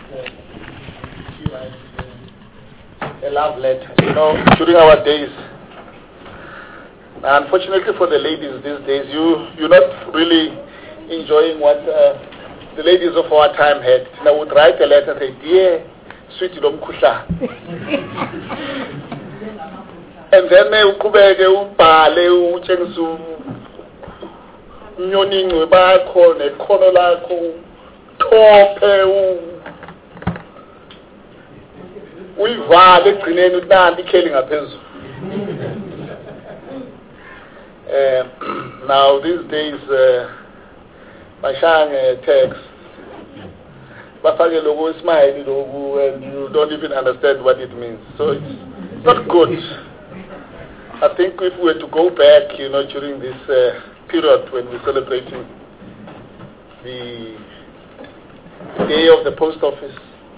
she writes a love letter. You know, during our days, unfortunately for the ladies these days, you're not really enjoying what the ladies of our time had. I would write a letter and say, dear sweetie Domkusha. And then ukubeke ubhale utshengisa unyoningwe bakho nekhono lakho thophe uyivale egcineni utanti ikheli ngaphezulu. Now these days bashaya text bafake logo smile logo and you don't even understand what it means, so it's not good. I think if we were to go back, you know, during this period when we're celebrating the day of the post office,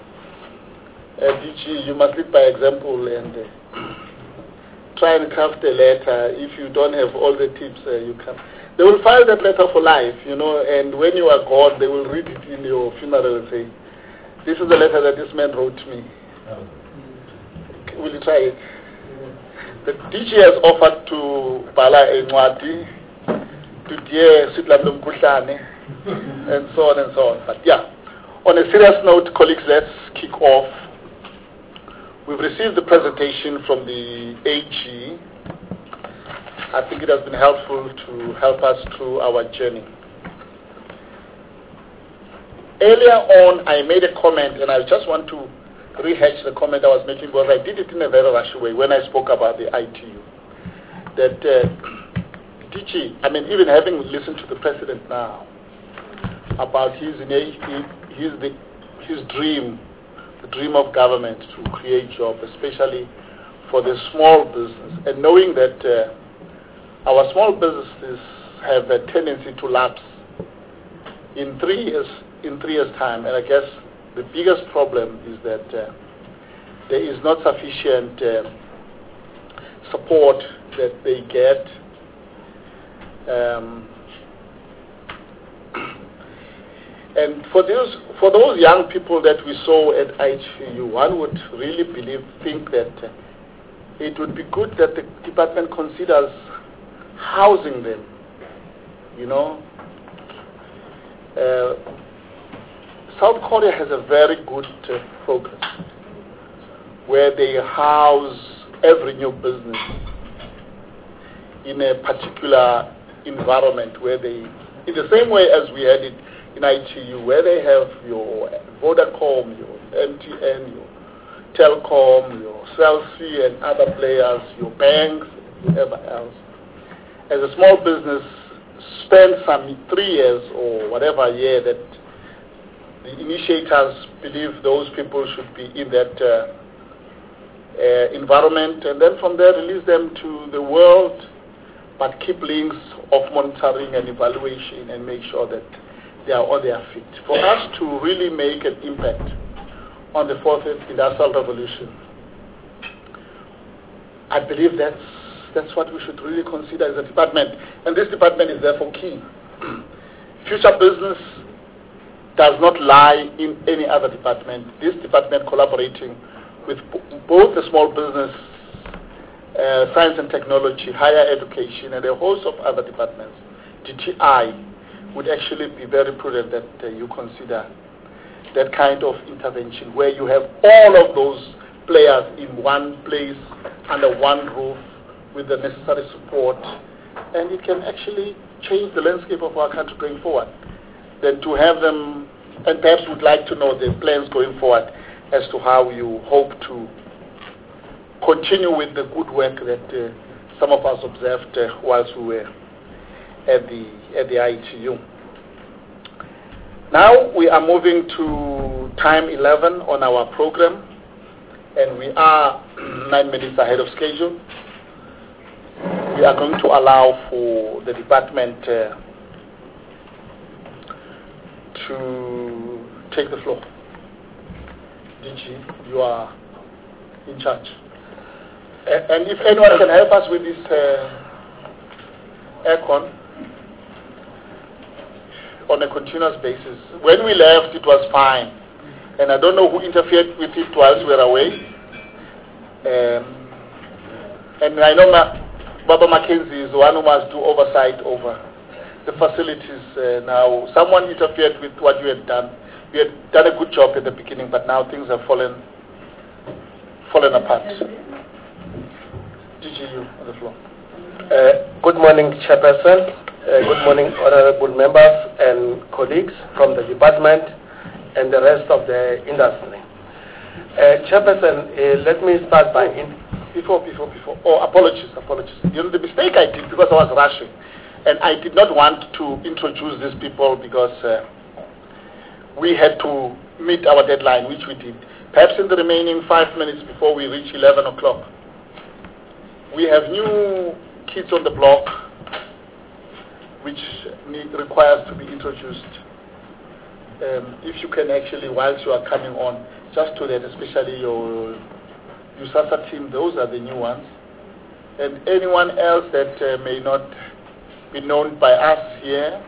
DG, you must lead by example and try and craft a letter. If you don't have all the tips, you can. They will file that letter for life, you know, and when you are gone, they will read it in your funeral and say, this is the letter that this man wrote me. Will you try it? The DG has offered to Bala Enwadi, to dear Sitlam Kushane, and so on and so on. But yeah, on a serious note, colleagues, let's kick off. We've received the presentation from the AG. I think it has been helpful to help us through our journey. Earlier on, I made a comment, and I just want to rehash the comment I was making because I did it in a very rushed way when I spoke about the ITU. That DG, I mean, even having listened to the president now about his dream, the dream of government to create jobs, especially for the small business, and knowing that our small businesses have a tendency to lapse in 3 years' time, and I guess the biggest problem is that there is not sufficient support that they get. And for those young people that we saw at ITU, one would really think that it would be good that the department considers housing them, you know. South Korea has a very good program where they house every new business in a particular environment where they, in the same way as we had it in ITU, where they have your Vodacom, your MTN, your Telcom, your Cell C and other players, your banks, whatever else. As a small business, spend some 3 years or whatever year that the initiators believe those people should be in that environment, and then from there release them to the world, but keep links of monitoring and evaluation and make sure that they are on their feet. For us to really make an impact on the fourth industrial revolution, I believe that's what we should really consider as a department, and this department is therefore key. Future business does not lie in any other department. This department collaborating with both the small business, science and technology, higher education, and a host of other departments, DTI, would actually be very prudent that you consider that kind of intervention where you have all of those players in one place under one roof with the necessary support, and it can actually change the landscape of our country going forward. Than to have them, and perhaps would like to know the plans going forward as to how you hope to continue with the good work that some of us observed whilst we were at the ITU. Now we are moving to time 11 on our program, and we are 9 minutes ahead of schedule. We are going to allow for the department to take the floor. DG, you are in charge. And if anyone can help us with this aircon on a continuous basis. When we left, it was fine. And I don't know who interfered with it whilst we were away. And I know Baba Mackenzie is the one who must do oversight over the facilities now. Someone interfered with what you had done. You had done a good job at the beginning, but now things have fallen apart. DGU on the floor. Good morning, Chairperson. Good morning, honorable members and colleagues from the department and the rest of the industry. Chairperson, let me start by... Before. Oh, apologies. You know, the mistake I did because I was rushing, and I did not want to introduce these people because we had to meet our deadline, which we did. Perhaps in the remaining 5 minutes before we reach 11 o'clock. We have new kids on the block which requires to be introduced. If you can actually, whilst you are coming on, just to that, especially your USASA team, those are the new ones. And anyone else that may not be known by us here,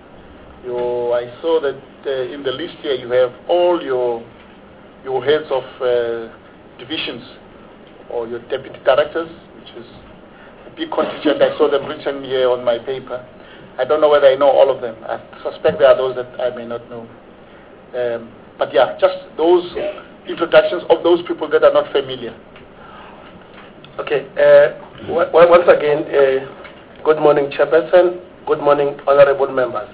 I saw that in the list here you have all your heads of divisions or your deputy directors, which is a big contingent. I saw them written here on my paper. I don't know whether I know all of them. I suspect there are those that I may not know. But yeah, just those introductions of those people that are not familiar. Okay. Once again, good morning, Chairperson. Good morning, honorable members.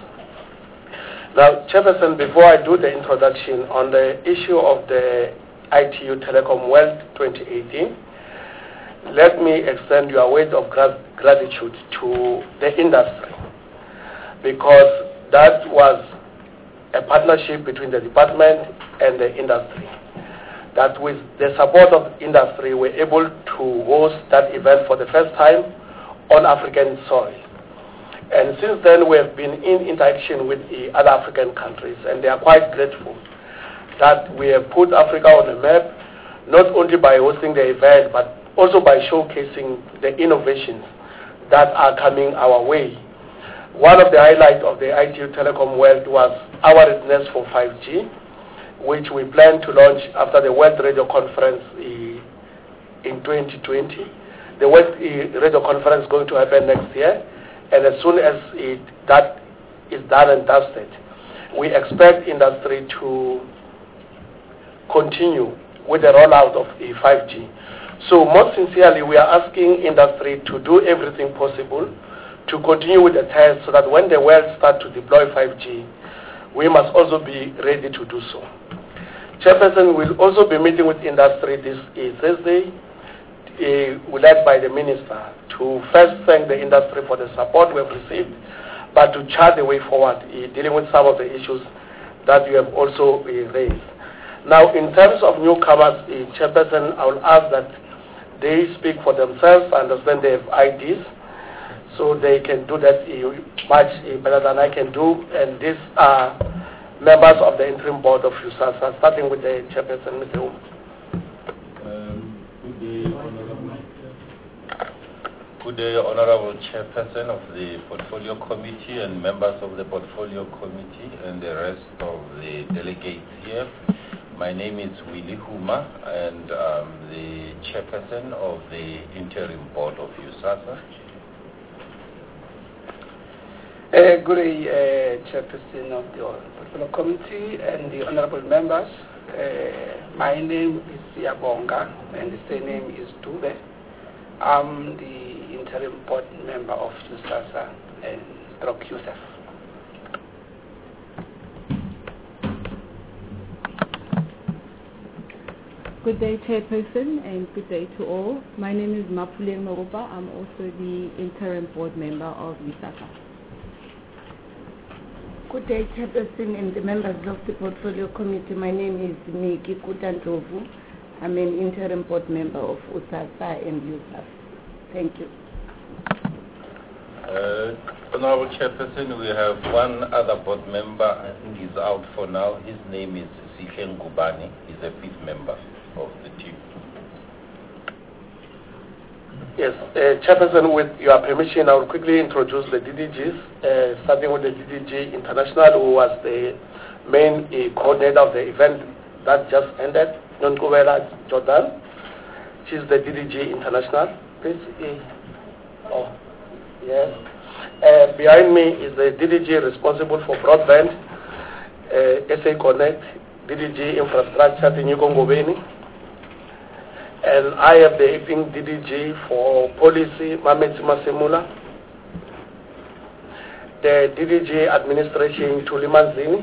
Now, Chairperson, before I do the introduction on the issue of the ITU Telecom World 2018, let me extend your word of gratitude to the industry, because that was a partnership between the department and the industry. That with the support of industry, we're able to host that event for the first time on African soil. And since then, we have been in interaction with the other African countries, and they are quite grateful that we have put Africa on the map, not only by hosting the event, but also by showcasing the innovations that are coming our way. One of the highlights of the ITU Telecom World was our readiness for 5G, which we plan to launch after the World Radio Conference in 2020. The World Radio Conference is going to happen next year, and as soon as that is done and dusted, we expect industry to continue with the rollout of the 5G. So most sincerely, we are asking industry to do everything possible to continue with the tests so that when the world starts to deploy 5G, we must also be ready to do so. Chairperson will also be meeting with industry this Thursday, led by the minister, to first thank the industry for the support we have received, but to chart the way forward, dealing with some of the issues that you have also raised. Now, in terms of newcomers, Chairperson, I will ask that they speak for themselves. I understand they have IDs, so they can do that much better than I can do. And these are members of the interim board of USASA, starting with the Chairperson, Mr. Uma. Good day, Honorable Chairperson of the Portfolio Committee and members of the Portfolio Committee and the rest of the delegates here. My name is Willie Huma, and I'm the Chairperson of the Interim Board of USASA. Good day, Chairperson of the Portfolio Committee and the honorable members. My name is Yabonga, and the surname is Dube. I'm the interim board member of USASA and stroke USAF. Good day, Chairperson, and good day to all. My name is Mapuleng Morupa. I'm also the interim board member of USASA. Good day, Chairperson and the members of the Portfolio Committee. My name is Miki Kutantovu. I'm an interim board member of USASA and USAF. Thank you. Honorable Chairperson, we have one other board member. I think he's out for now. His name is Sihle Ngubane. He's a fifth member of the team. Yes, Chairperson, with your permission, I will quickly introduce the DDGs, starting with the DDG International, who was the main coordinator of the event that just ended, Nonkubela Jordan. She's the DDG International. Please, oh, yes. Behind me is the DDG responsible for broadband, SA Connect, DDG Infrastructure, Tinyuko Ngobeni. And I have the acting DDG for policy, Mamet Masimula. The DDG administration, Tulimanzini.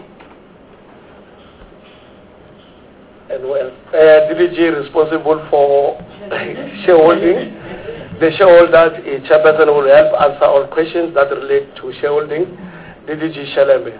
And DDG responsible for shareholding. The shareholder chairperson will help answer all questions that relate to shareholding. DDG Shalembe,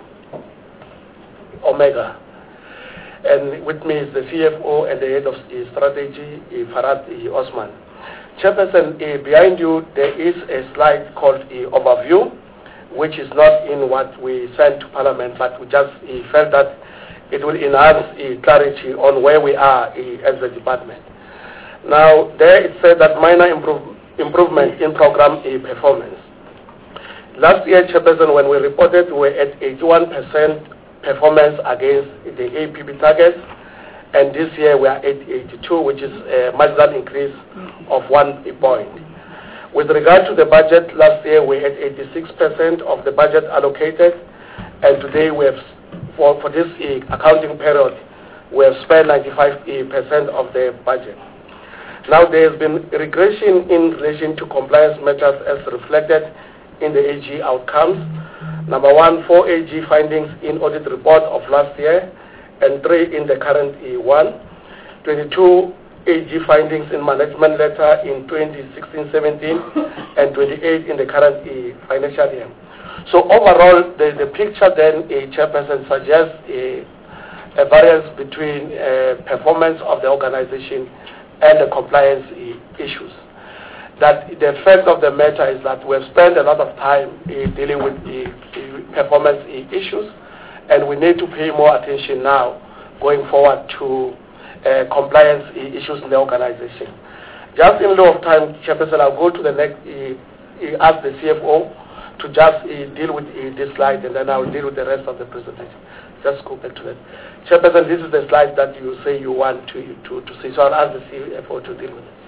Omega. And with me is the CFO and the head of strategy, Farad Osman. Chairperson, behind you there is a slide called overview, which is not in what we sent to Parliament, but we just felt that it will enhance clarity on where we are as a department. Now, there it said that minor improvement in program performance. Last year, Chairperson, when we reported, we were at 81% performance against the APB targets, and this year we are at 82, which is a marginal increase of 1 point. With regard to the budget, last year we had 86% of the budget allocated, and today we have, for this accounting period, we have spent 95% of the budget. Now there has been regression in relation to compliance matters as reflected in the AG outcomes. Number 1, 4 AG findings in audit report of last year, and 3 in the current one. 22 AG findings in management letter in 2016-17, and 28 in the current financial year. So overall, the picture then, Chairperson, suggests a variance between performance of the organization and the compliance issues. That the fact of the matter is that we have spent a lot of time dealing with the performance issues, and we need to pay more attention now going forward to compliance issues in the organization. Just in lieu of time, Chairperson, I'll go to the next, ask the CFO to just deal with this slide, and then I'll deal with the rest of the presentation. Just go back to that. Chairperson, this is the slide that you say you want to see, so I'll ask the CFO to deal with it.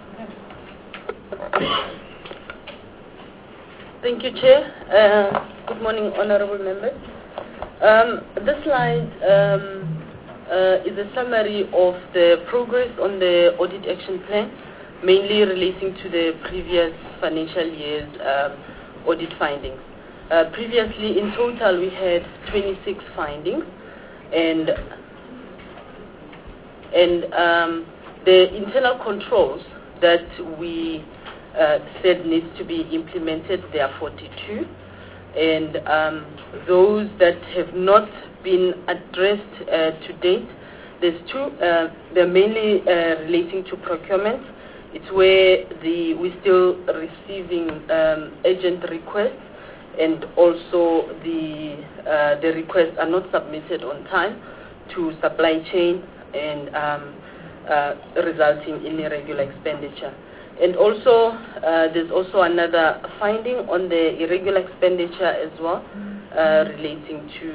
Thank you, Chair. Good morning, honorable members. This slide is a summary of the progress on the audit action plan, mainly relating to the previous financial year's audit findings. Previously, in total, we had 26 findings, and the internal controls that we said needs to be implemented, there are 42, and those that have not been addressed to date, there's 2. They're mainly relating to procurement. It's where we're still receiving urgent requests, and also the requests are not submitted on time to supply chain, and resulting in irregular expenditure. And also, there's also another finding on the irregular expenditure as well, relating to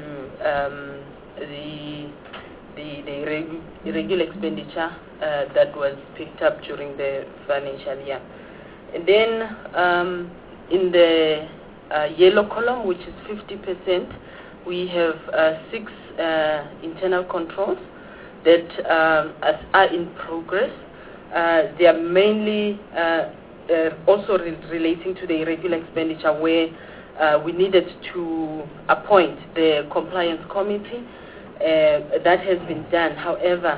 the irregular expenditure that was picked up during the financial year. And then in the yellow column, which is 50%, we have 6 internal controls that are in progress. They are mainly also relating to the irregular expenditure, where we needed to appoint the compliance committee. That has been done. However,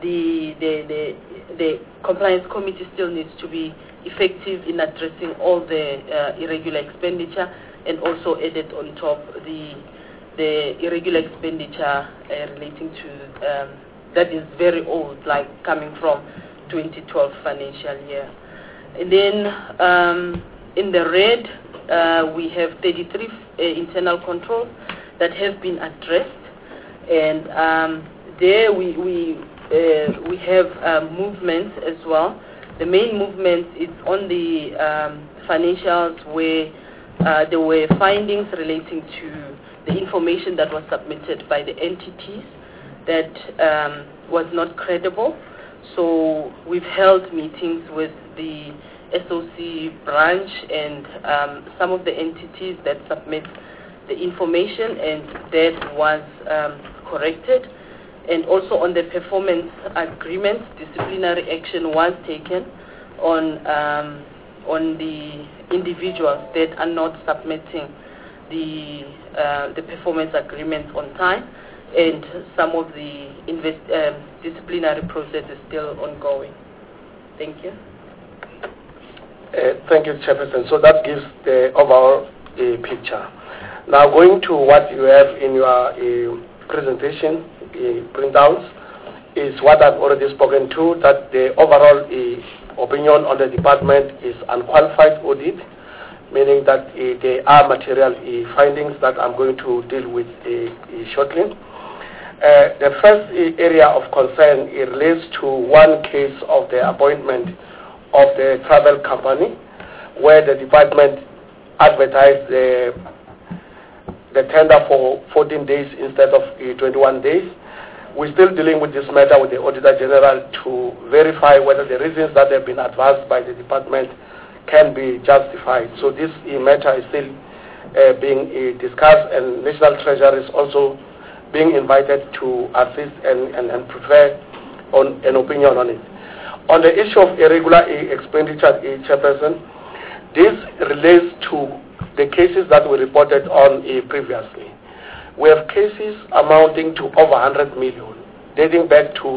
the compliance committee still needs to be effective in addressing all the irregular expenditure, and also added on top the irregular expenditure relating to that is very old, like coming from 2012 financial year. And then in the red, we have 33 internal controls that have been addressed, and there we have movements as well. The main movement is on the financials, where there were findings relating to the information that was submitted by the entities that was not credible. So we've held meetings with the SOC branch and some of the entities that submit the information, and that was corrected. And also on the performance agreement, disciplinary action was taken on the individuals that are not submitting the performance agreement on time, and some of the disciplinary process is still ongoing. Thank you. Thank you, Chairperson. So that gives the overall picture. Now going to what you have in your presentation, printouts, is what I've already spoken to, that the overall opinion on the department is unqualified audit, meaning that there are material findings that I'm going to deal with shortly. The first area of concern relates to one case of the appointment of the travel company, where the department advertised the tender for 14 days instead of 21 days. We're still dealing with this matter with the Auditor General to verify whether the reasons that have been advanced by the department can be justified. So this matter is still being discussed, and National Treasury is also being invited to assist and prepare on an opinion on it. On the issue of irregular expenditure, Chairperson, this relates to the cases that we reported on previously. We have cases amounting to over 100 million, dating back to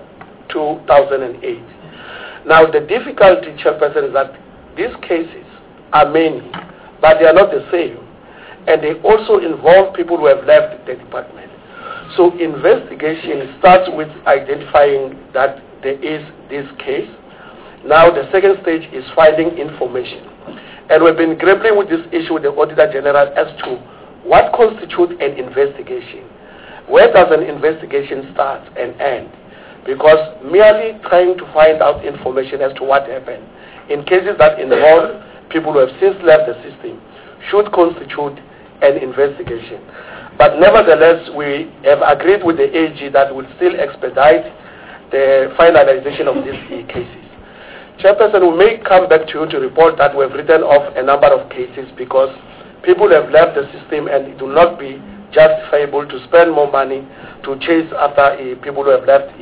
2008. Now, the difficulty, Chairperson, is that these cases are many, but they are not the same. And they also involve people who have left the department. So investigation starts with identifying that there is this case. Now the second stage is finding information. And we've been grappling with this issue with the Auditor General as to what constitutes an investigation. Where does an investigation start and end? Because merely trying to find out information as to what happened in cases that involve people who have since left the system should constitute an investigation. But nevertheless, we have agreed with the AG that will still expedite the finalization of these cases. Chairperson, we may come back to you to report that we've written off a number of cases because people have left the system and it will not be justifiable to spend more money to chase after people who have left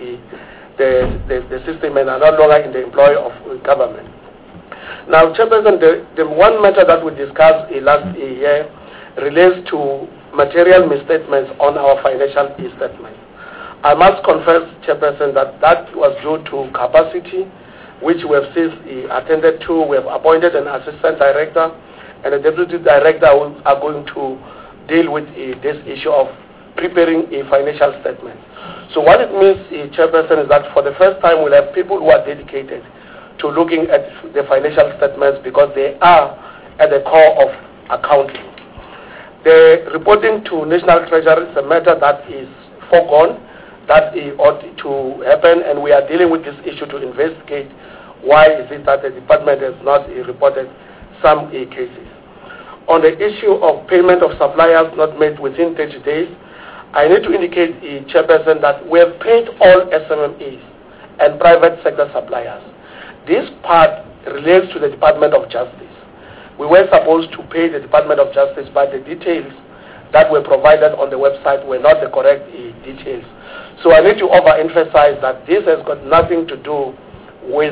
the system and are no longer in the employ of government. Now, Chairperson, the one matter that we discussed last year relates to material misstatements on our financial statements. I must confess, Chairperson, that was due to capacity, which we have since attended to. We have appointed an assistant director and a deputy director who are going to deal with this issue of preparing a financial statement. So what it means, Chairperson, is that for the first time we'll have people who are dedicated to looking at the financial statements because they are at the core of accounting. The reporting to National Treasury is a matter that is foregone, that ought to happen, and we are dealing with this issue to investigate why is it that the department has not reported some cases. On the issue of payment of suppliers not made within 30 days, I need to indicate, Chairperson, that we have paid all SMMEs and private sector suppliers. This part relates to the Department of Justice. We were supposed to pay the Department of Justice, but the details that were provided on the website were not the correct details. So I need to overemphasize that this has got nothing to do with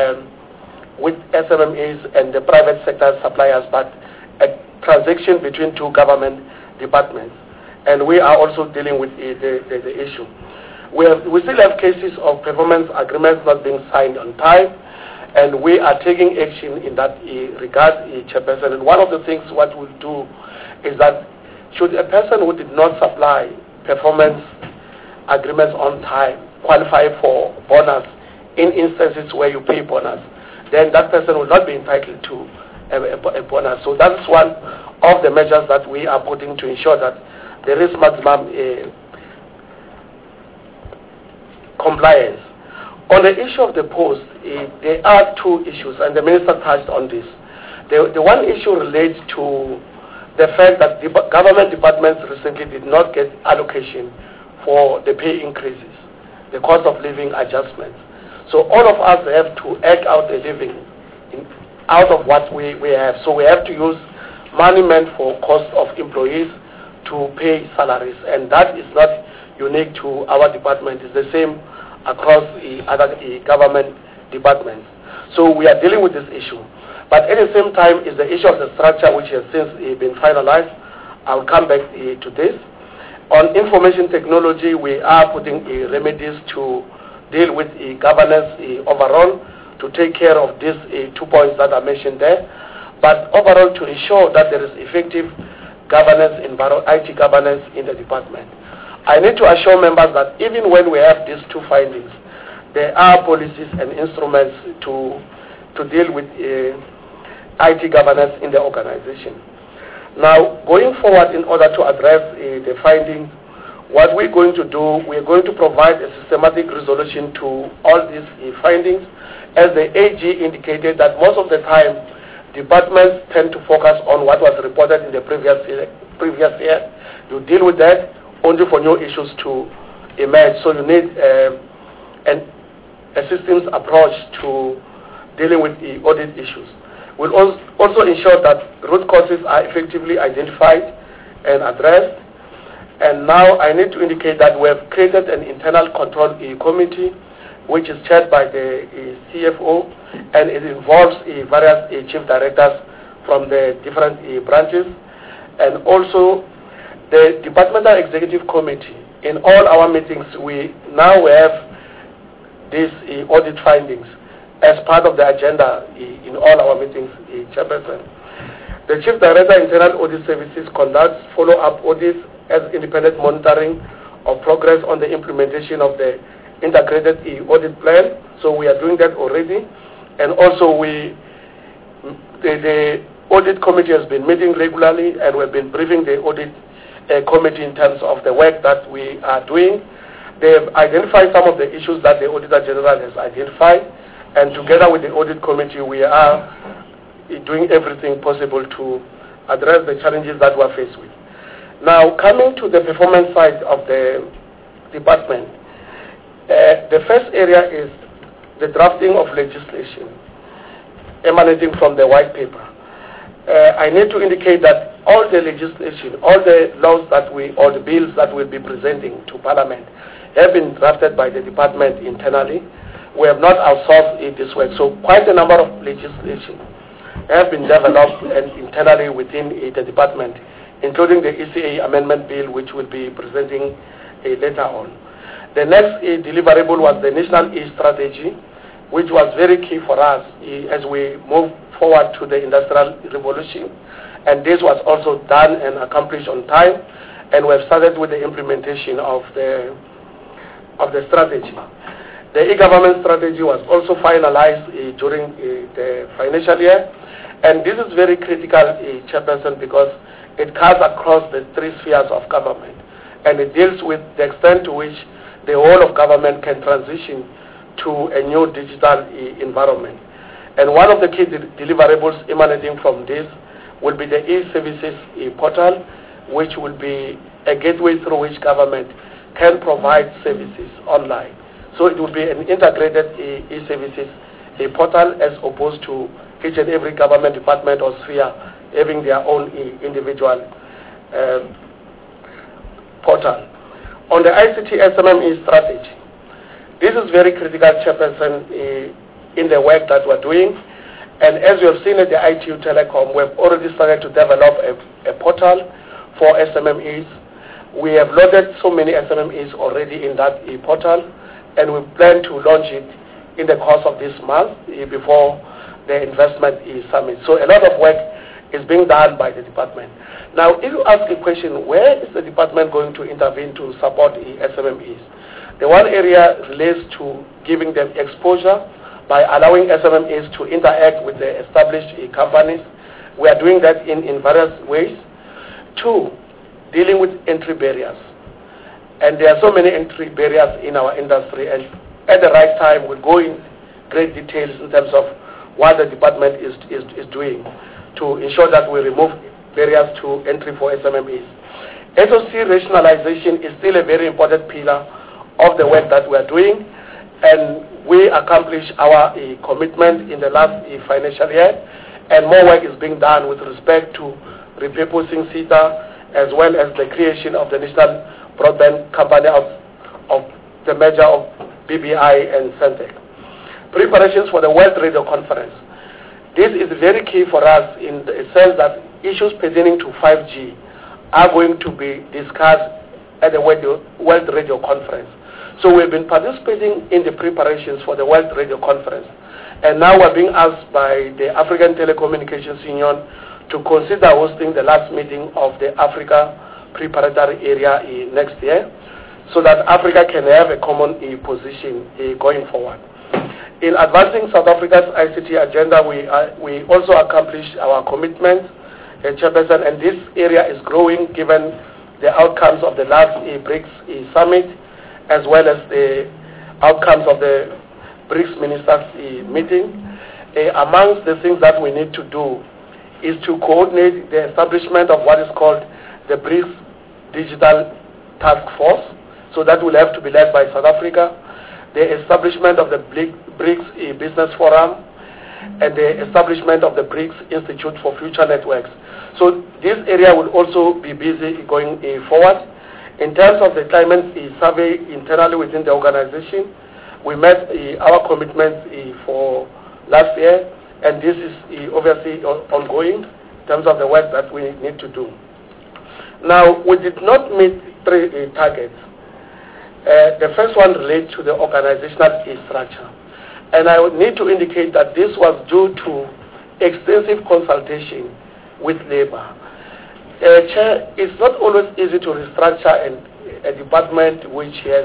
SMMEs and the private sector suppliers, but a transaction between two government departments. And we are also dealing with the issue. We still have cases of performance agreements not being signed on time, and we are taking action in that regard, Chairperson. And one of the things what we'll do is that should a person who did not supply performance agreements on time qualify for bonus in instances where you pay bonus, then that person will not be entitled to a bonus. So that's one of the measures that we are putting to ensure that there is maximum compliance. On the issue of the post, there are two issues, and the Minister touched on this. The one issue relates to the fact that the government departments recently did not get allocation for the pay increases, the cost of living adjustments. So all of us have to act out a living out of what we have. So we have to use money meant for cost of employees to pay salaries, and that is not unique to our department. It's the same across the other government departments. So we are dealing with this issue. But at the same time is the issue of the structure, which has since been finalized. I'll come back to this. On information technology, we are putting remedies to deal with governance overall, to take care of these 2 points that I mentioned there. But overall, to ensure that there is effective governance, IT governance in the department. I need to assure members that even when we have these 2 findings, there are policies and instruments to deal with IT governance in the organization. Now, going forward, in order to address the findings, what we're going to do, we're going to provide a systematic resolution to all these findings. As the AG indicated that most of the time, departments tend to focus on what was reported in the previous year. You deal with that only for new issues to emerge. So you need a systems approach to dealing with the audit issues. We'll also ensure that root causes are effectively identified and addressed. And now I need to indicate that we have created an internal control committee, which is chaired by the CFO, and it involves various chief directors from the different branches, and also the departmental executive committee. In all our meetings, we now have these audit findings as part of the agenda in all our meetings, Chairperson. The Chief Director Internal Audit Services conducts follow-up audits as independent monitoring of progress on the implementation of the integrated audit plan. So we are doing that already. And also the audit committee has been meeting regularly, and we've been briefing the audit committee in terms of the work that we are doing. They've identified some of the issues that the Auditor General has identified, and together with the audit committee, we are doing everything possible to address the challenges that we're faced with. Now, coming to the performance side of the department, the first area is the drafting of legislation emanating from the white paper. I need to indicate that all the legislation, all the laws that or the bills that we'll be presenting to Parliament have been drafted by the department internally. We have not outsourced this work. So quite a number of legislation have been developed and internally within the department, including the ECA amendment bill, which we'll be presenting later on. The next deliverable was the National E-Strategy, which was very key for us as we move forward to the Industrial Revolution. And this was also done and accomplished on time, and we have started with the implementation of the strategy. The e-government strategy was also finalized during the financial year, and this is very critical, Chairperson, because it cuts across the 3 spheres of government, and it deals with the extent to which the whole of government can transition to a new digital environment. And one of the key deliverables emanating from this will be the e-services portal, which will be a gateway through which government can provide services online. So it will be an integrated e-services portal, as opposed to each and every government department or sphere having their own individual portal. On the ICT SMME strategy, this is very critical, Chairperson, in the work that we're doing. And as you have seen at the ITU Telecom, we've already started to develop a portal for SMMEs. We have loaded so many SMMEs already in that portal, and we plan to launch it in the course of this month before the investment summit. So a lot of work is being done by the department. Now, if you ask a question, where is the department going to intervene to support the SMMEs? The one area relates to giving them exposure by allowing SMMEs to interact with the established companies. We are doing that in various ways. 2, dealing with entry barriers. And there are so many entry barriers in our industry, and at the right time we'll go in great details in terms of what the department is doing to ensure that we remove barriers to entry for SMMEs. SOC rationalization is still a very important pillar of the work that we are doing, and we accomplished our commitment in the last financial year, and more work is being done with respect to repurposing SETA, as well as the creation of the National Broadband Company of the merger of BBI and Centec. Preparations for the World Radio Conference. This is very key for us in the sense that issues pertaining to 5G are going to be discussed at the World Radio Conference. So we've been participating in the preparations for the World Radio Conference. And now we're being asked by the African Telecommunications Union to consider hosting the last meeting of the Africa Preparatory Area next year, so that Africa can have a common position going forward. In advancing South Africa's ICT agenda, we also accomplished our commitment, Chairperson, and this area is growing given the outcomes of the last BRICS summit, as well as the outcomes of the BRICS ministers meeting. Amongst the things that we need to do is to coordinate the establishment of what is called the BRICS Digital Task Force. So that will have to be led by South Africa, the establishment of the BRICS Business Forum, and the establishment of the BRICS Institute for Future Networks. So this area will also be busy going forward. In terms of the climate survey internally within the organization, we met our commitments for last year, and this is obviously ongoing in terms of the work that we need to do. Now, we did not meet three targets. The first one relates to the organizational structure. And I would need to indicate that this was due to extensive consultation with labor. Chair, it's not always easy to restructure a department which has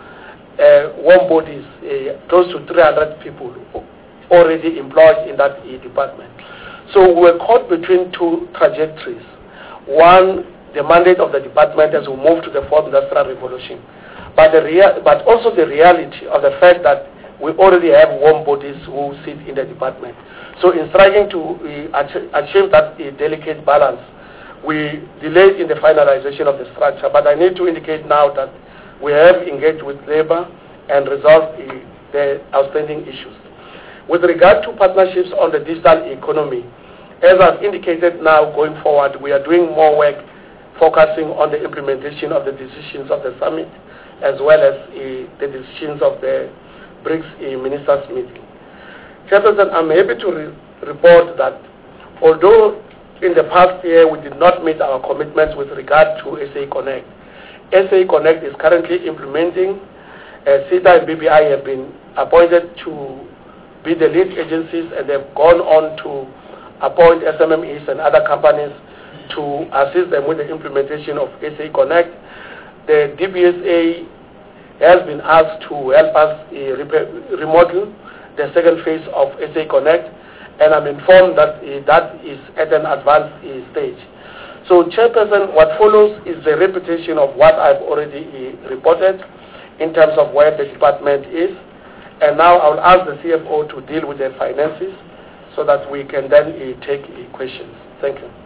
warm bodies, close to 300 people already employed in that department. So we were caught between two trajectories. One, the mandate of the department as we move to the fourth industrial revolution. But also the reality of the fact that we already have warm bodies who sit in the department. So in striving to achieve that delicate balance, we delayed in the finalization of the structure. But I need to indicate now that we have engaged with labor and resolved the outstanding issues. With regard to partnerships on the digital economy, as I've indicated now going forward, we are doing more work focusing on the implementation of the decisions of the summit, as well as the decisions of the BRICS ministers meeting. Chairperson, I'm happy to report that although in the past year we did not meet our commitments with regard to SA Connect, SA Connect is currently implementing. SETA and BBI have been appointed to be the lead agencies, and they've gone on to appoint SMMEs and other companies to assist them with the implementation of SA Connect. The DBSA has been asked to help us remodel the second phase of SA Connect, and I'm informed that that is at an advanced stage. So, Chairperson, what follows is the repetition of what I've already reported in terms of where the department is, and now I'll ask the CFO to deal with the finances so that we can then take questions. Thank you.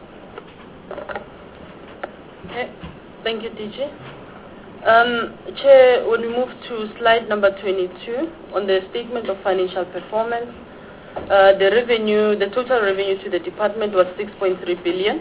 Okay. Thank you, DG. Chair, when we move to slide number 22, on the statement of financial performance, the total revenue to the department was 6.3 billion,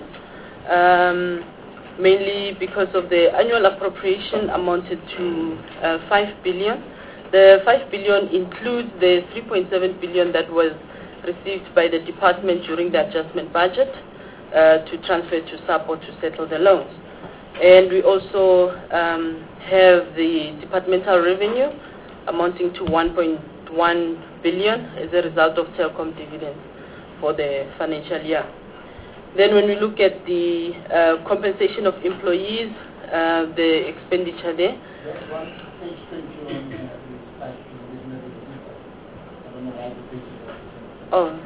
mainly because of the annual appropriation amounted to 5 billion. The 5 billion includes the 3.7 billion that was received by the department during the adjustment budget to transfer to SAPO to settle the loans. And we also have the departmental revenue amounting to 1.1 billion as a result of Telkom dividends for the financial year. Then when we look at the compensation of employees, the expenditure there. Oh,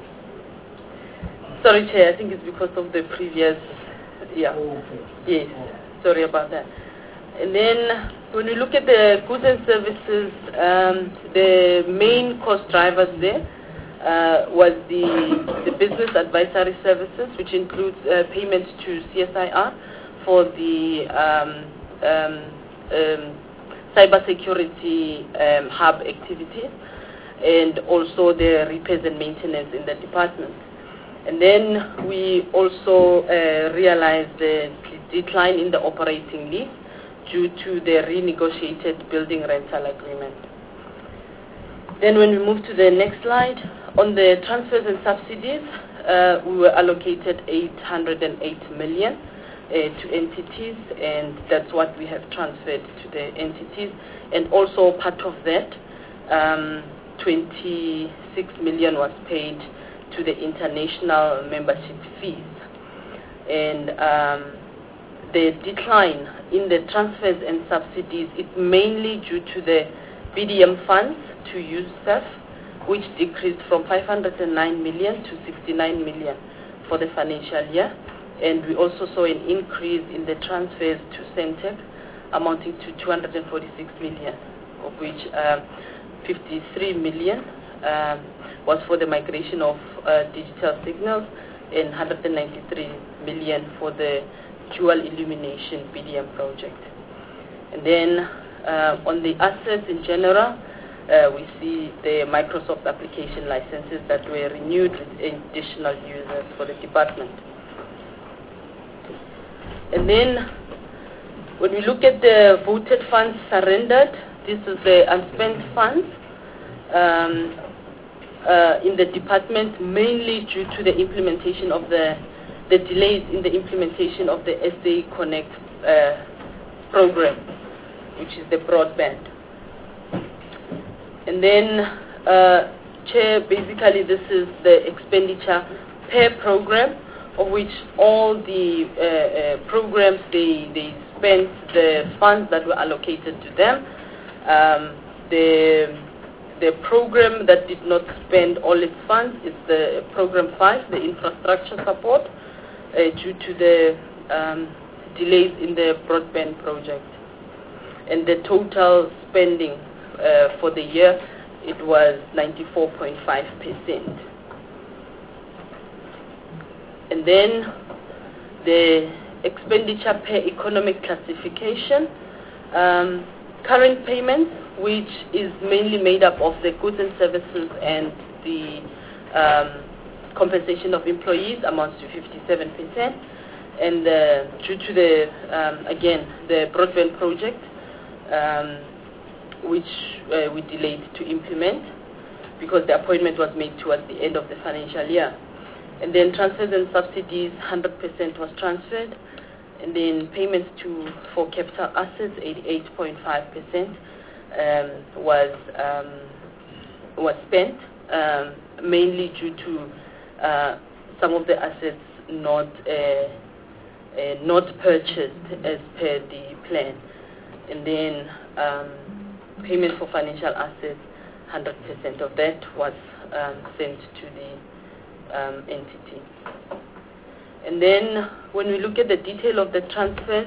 sorry, Chair, I think it's because of the previous, yeah. Yes, sorry about that. And then when we look at the goods and services, the main cost drivers there was the business advisory services, which includes payments to CSIR for the cybersecurity hub activities, and also the repairs and maintenance in the department. And then we also realized the decline in the operating lease due to the renegotiated building rental agreement. Then when we move to the next slide, on the transfers and subsidies, we were allocated 808 million to entities, and that's what we have transferred to the entities. And also part of that, 26 million was paid to the international membership fees. And the decline in the transfers and subsidies is mainly due to the BDM funds to USAF, which decreased from 509 million to 69 million for the financial year. And we also saw an increase in the transfers to Centec amounting to 246 million, of which 53 million was for the migration of digital signals and 193 million for the dual illumination BDM project. And then on the assets in general, we see the Microsoft application licenses that were renewed with additional users for the department. And then when we look at the voted funds surrendered, this is the unspent funds in the department, mainly due to the implementation of the delays in the implementation of the SA Connect program, which is the broadband. And then, Chair, basically this is the expenditure per program, of which all the programs, they spent the funds that were allocated to them. The program that did not spend all its funds is the program 5, the infrastructure support, due to the delays in the broadband project. And the total spending for the year, it was 94.5%. And then the expenditure per economic classification, current payments, which is mainly made up of the goods and services and the compensation of employees, amounts to 57%. And due to the, again, the broadband project, which we delayed to implement because the appointment was made towards the end of the financial year. And then transfers and subsidies, 100% was transferred. And then payments for capital assets, 88.5% was spent, mainly due to some of the assets not purchased as per the plan. And then payment for financial assets, 100% of that was sent to the entity. And then when we look at the detail of the transfers,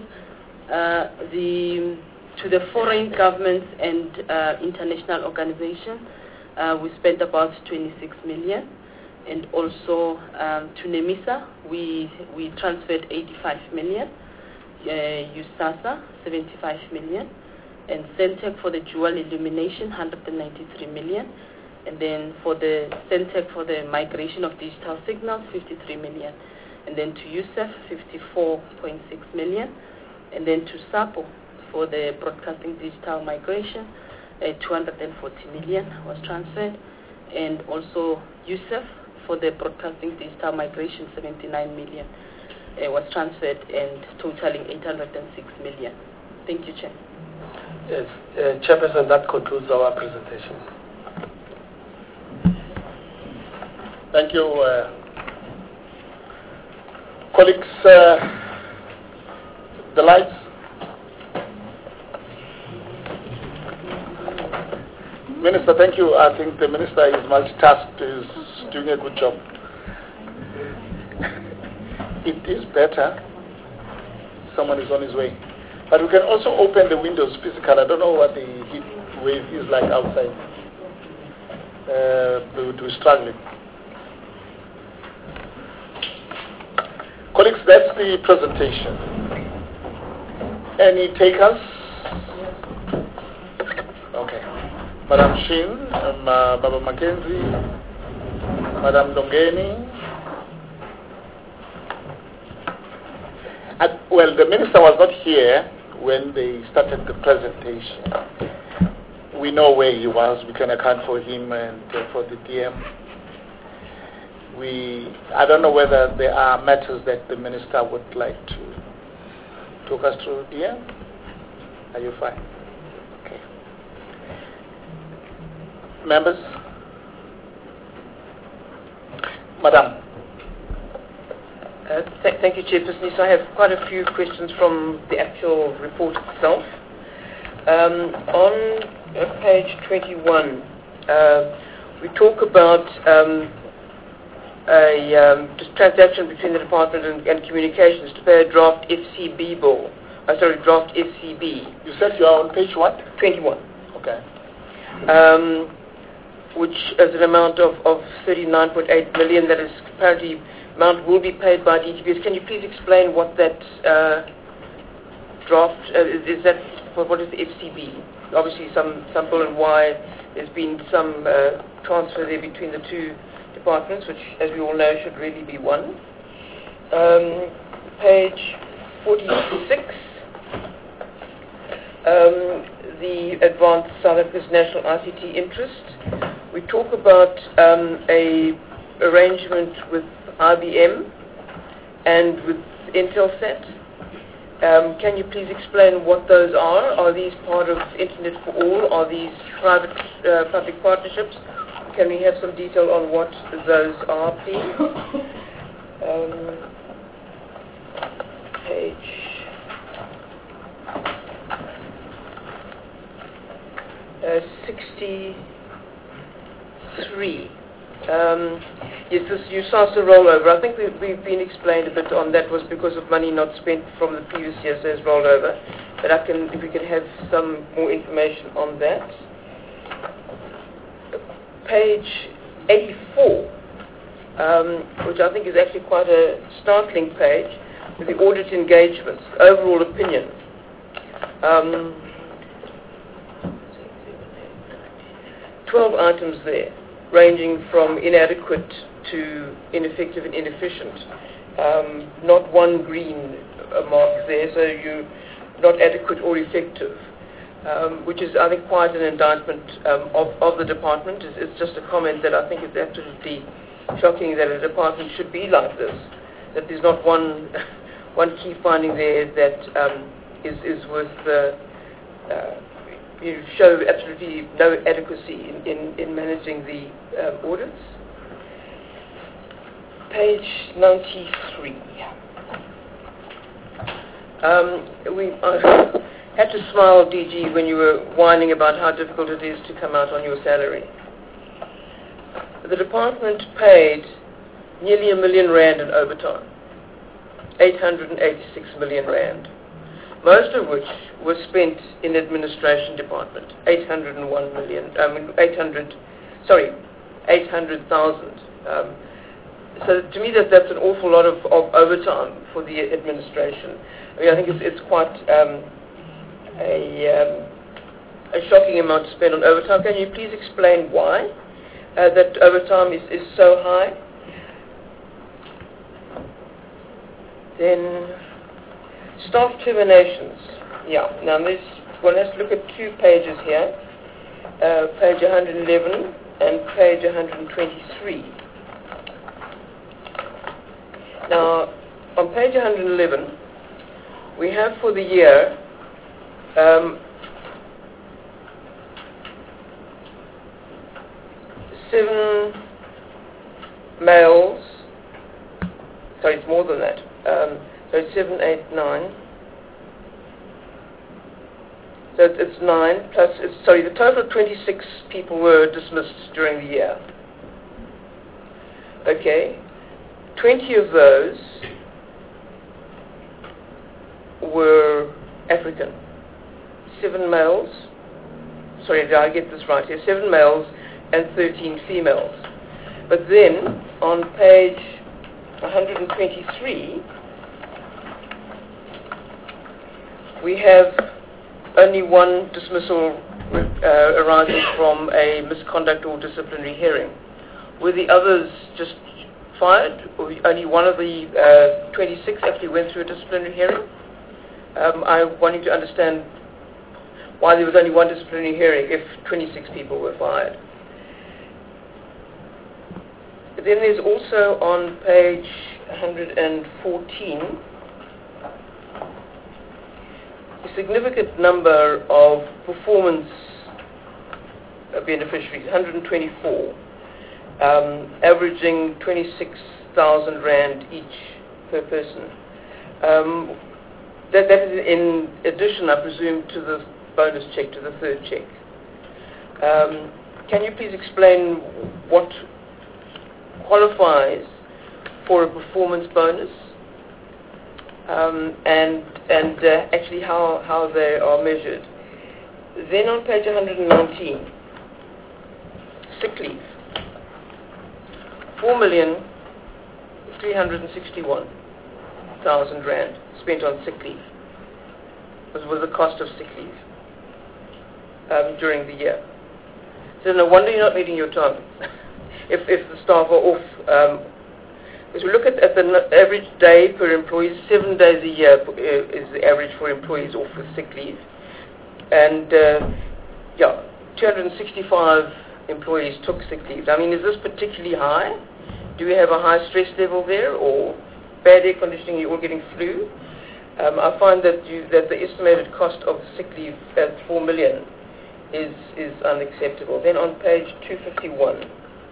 to the foreign governments and international organizations, we spent about 26 million. And also to NEMISA, we transferred 85 million, USASA, 75 million, and Centec for the dual illumination, 193 million. And then for the Centec for the migration of digital signals, 53 million. And then to USAF, 54.6 million. And then to SAPO for the broadcasting digital migration, 240 million was transferred. And also USAF for the broadcasting digital migration, 79 million was transferred, and totaling 806 million. Thank you, Chair. Yes, Chairperson, that concludes our presentation. Thank you. Colleagues, the lights. Minister, thank you. I think the Minister is multitasked, is doing a good job. It is better. Someone is on his way. But we can also open the windows physically. I don't know what the heat wave is like outside. We're struggling. Colleagues, that's the presentation. Any takers? Okay. Madam Shin, Baba Mackenzie, Madam Dongeni. Well, the minister was not here when they started the presentation. We know where he was. We can account for him and for the DM. I don't know whether there are matters that the minister would like to talk us through. DM? Are you fine? Okay. Members? Madam. Thank you, Chairperson. So I have quite a few questions from the actual report itself. On page 21, we talk about a transaction between the department and communications to pay a draft FCB bill. Draft FCB. You said you are on page what? 21. Okay. Which is an amount of 39.8 million. That is apparently amount will be paid by DGBS. Can you please explain what that draft is? That what is the FCB? Obviously, some bill and why there's been some transfer there between the two departments, which, as we all know, should really be one. Page 46. The Advanced South Africa's National ICT Interest. We talk about a arrangement with IBM and with Intelsat. Can you please explain what those are? Are these part of Internet for All? Are these private public partnerships? Can we have some detail on what those are, please? Page 63. Yes, this USASA rollover. I think we've been explained a bit on that was because of money not spent from the previous year, so it's rollover. But if we could have some more information on that. Page 84, which I think is actually quite a startling page, with the audit engagements, overall opinion. 12 items there, ranging from inadequate to ineffective and inefficient. Not one green mark there, so you're not adequate or effective, which is, I think, quite an indictment of the department. It's just a comment that I think is absolutely shocking that a department should be like this, that there's not one key finding there that is worth you show absolutely no adequacy in managing the audits. Page 93. I had to smile, DG, when you were whining about how difficult it is to come out on your salary. The department paid nearly R1 million in overtime, 886 million rand. Most of which was spent in administration department, 800,000. So to me, that's an awful lot of overtime for the administration. I mean, I think it's quite a shocking amount to spend on overtime. Can you please explain why that overtime is so high? Then staff terminations. Yeah, now one has to look at 2 pages here, page 111 and page 123. Now, on page 111, we have for the year 7 males, sorry, it's more than that. So it's 7, 8, 9. So it's 9 plus, the total of 26 people were dismissed during the year. Okay. 20 of those were African. 7 males. Sorry, did I get this right here? 7 males and 13 females. But then, on page 123, we have only one dismissal arising from a misconduct or disciplinary hearing. Were the others just fired, or only one of the 26 actually went through a disciplinary hearing? I'm wanting to understand why there was only one disciplinary hearing if 26 people were fired. Then there's also on page 114 a significant number of performance beneficiaries, 124, averaging 26,000 rand each per person. That is in addition, I presume, to the bonus check, to the third check. Can you please explain what qualifies for a performance bonus, and actually how they are measured? Then on page 119, sick leave, 4,361,000 rand spent on sick leave. Was the cost of sick leave during the year. So no wonder you're not meeting your targets. if the staff are off, as we look at the average day per employee, 7 days a year is the average for employees off with sick leave, and 265 employees took sick leave. I mean, is this particularly high? Do we have a high stress level there, or bad air conditioning? You're all getting flu. I find that the estimated cost of sick leave at 4 million is unacceptable. Then on page 251.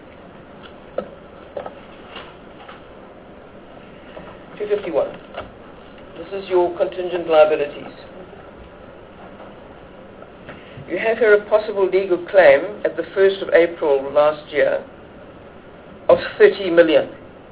251. This is your contingent liabilities. You have here a possible legal claim at the 1st of April last year of 30 million.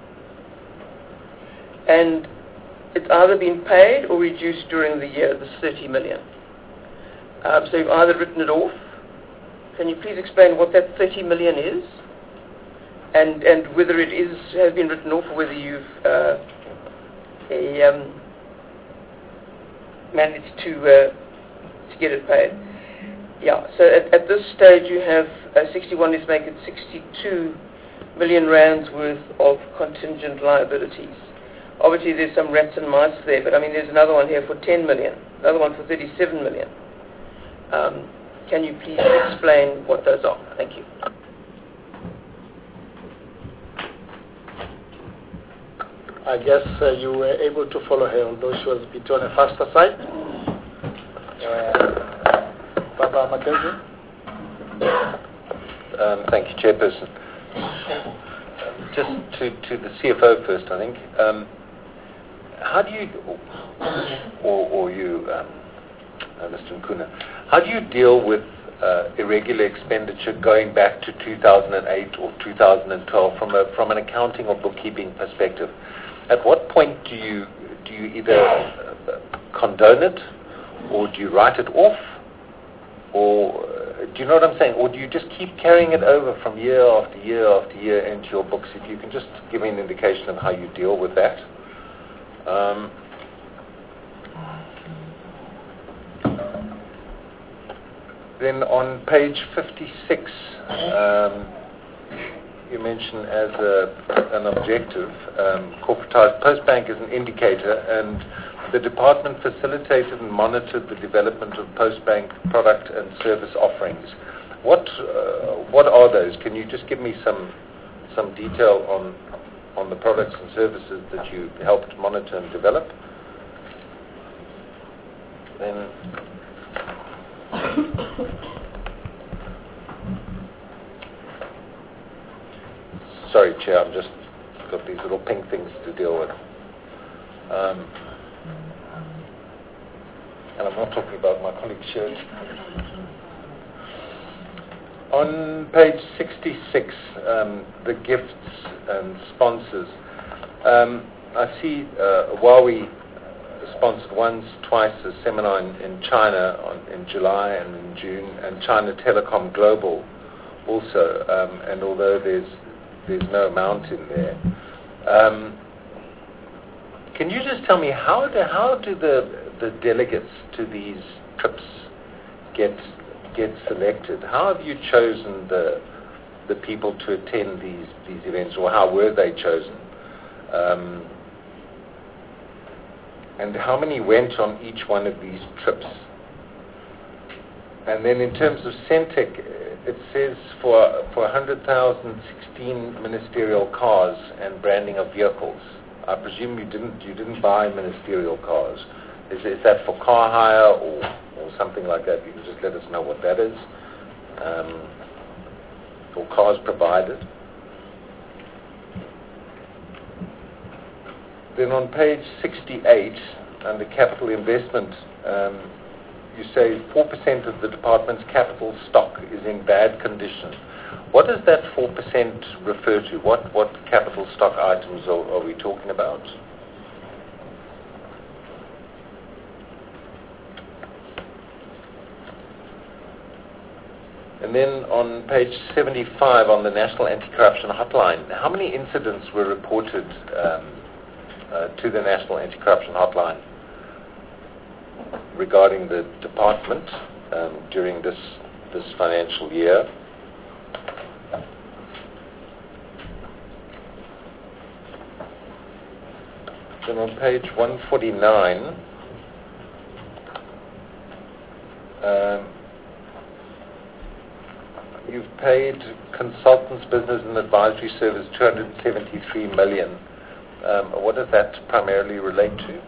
And it's either been paid or reduced during the year, this 30 million. So you've either written it off. Can you please explain what that 30 million is? And whether it has been written off, or whether you've managed to get it paid. Yeah, so at this stage you have 61, let's make it 62 million rands worth of contingent liabilities. Obviously there's some rats and mice there, but I mean there's another one here for 10 million, another one for 37 million. Can you please explain what those are? Thank you. I guess you were able to follow her, although she was a bit on the faster side. Baba Matenzi. Thank you, Chairperson. Just to the CFO first, I think. How do you, or you, Mr. Nkuna, how do you deal with irregular expenditure going back to 2008 or 2012 from an accounting or bookkeeping perspective? At what point do you either condone it, or do you write it off, or do you know what I'm saying? Or do you just keep carrying it over from year after year after year into your books? If you can just give me an indication of how you deal with that. Then on page 56, you mention as an objective, corporatized Postbank is an indicator, and the department facilitated and monitored the development of Postbank product and service offerings. What are those? Can you just give me some detail on the products and services that you helped monitor and develop? Then sorry, Chair, I've just got these little pink things to deal with. And I'm not talking about my colleague's shirt. On page 66, the gifts and sponsors. I see Huawei sponsored twice a seminar in China in July and in June, and China Telecom Global also. And although there's no amount in there, can you just tell me how do the the delegates to these trips get selected? How have you chosen the people to attend these events, or how were they chosen? And how many went on each one of these trips? And then in terms of Centec, it says for 100,000, 16 ministerial cars and branding of vehicles. I presume you didn't buy ministerial cars. Is that for car hire or something like that? You can just let us know what that is. Or cars provided. Then on page 68, under capital investment, you say 4% of the department's capital stock is in bad condition. What does that 4% refer to? What capital stock items are we talking about? And then on page 75 on the National Anti-Corruption Hotline, how many incidents were reported to the National Anti-Corruption Hotline regarding the department during this financial year? Then on page 149, you've paid consultants, business and advisory service 273 million. What does that primarily relate to?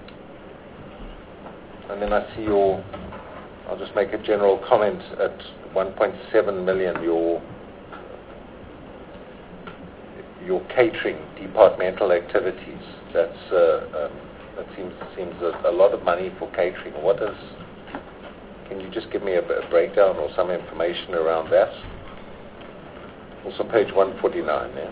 And then I see I'll just make a general comment at 1.7 million, your catering departmental activities. That seems a lot of money for catering. Can you just give me a breakdown or some information around that? Also page 149 there.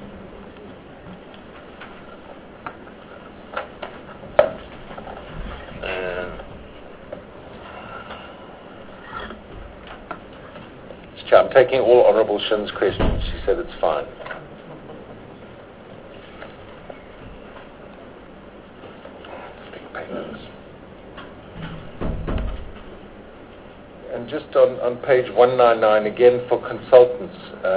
I'm taking all Honourable Shin's questions. She said it's fine. And just on page 199 again for consultants,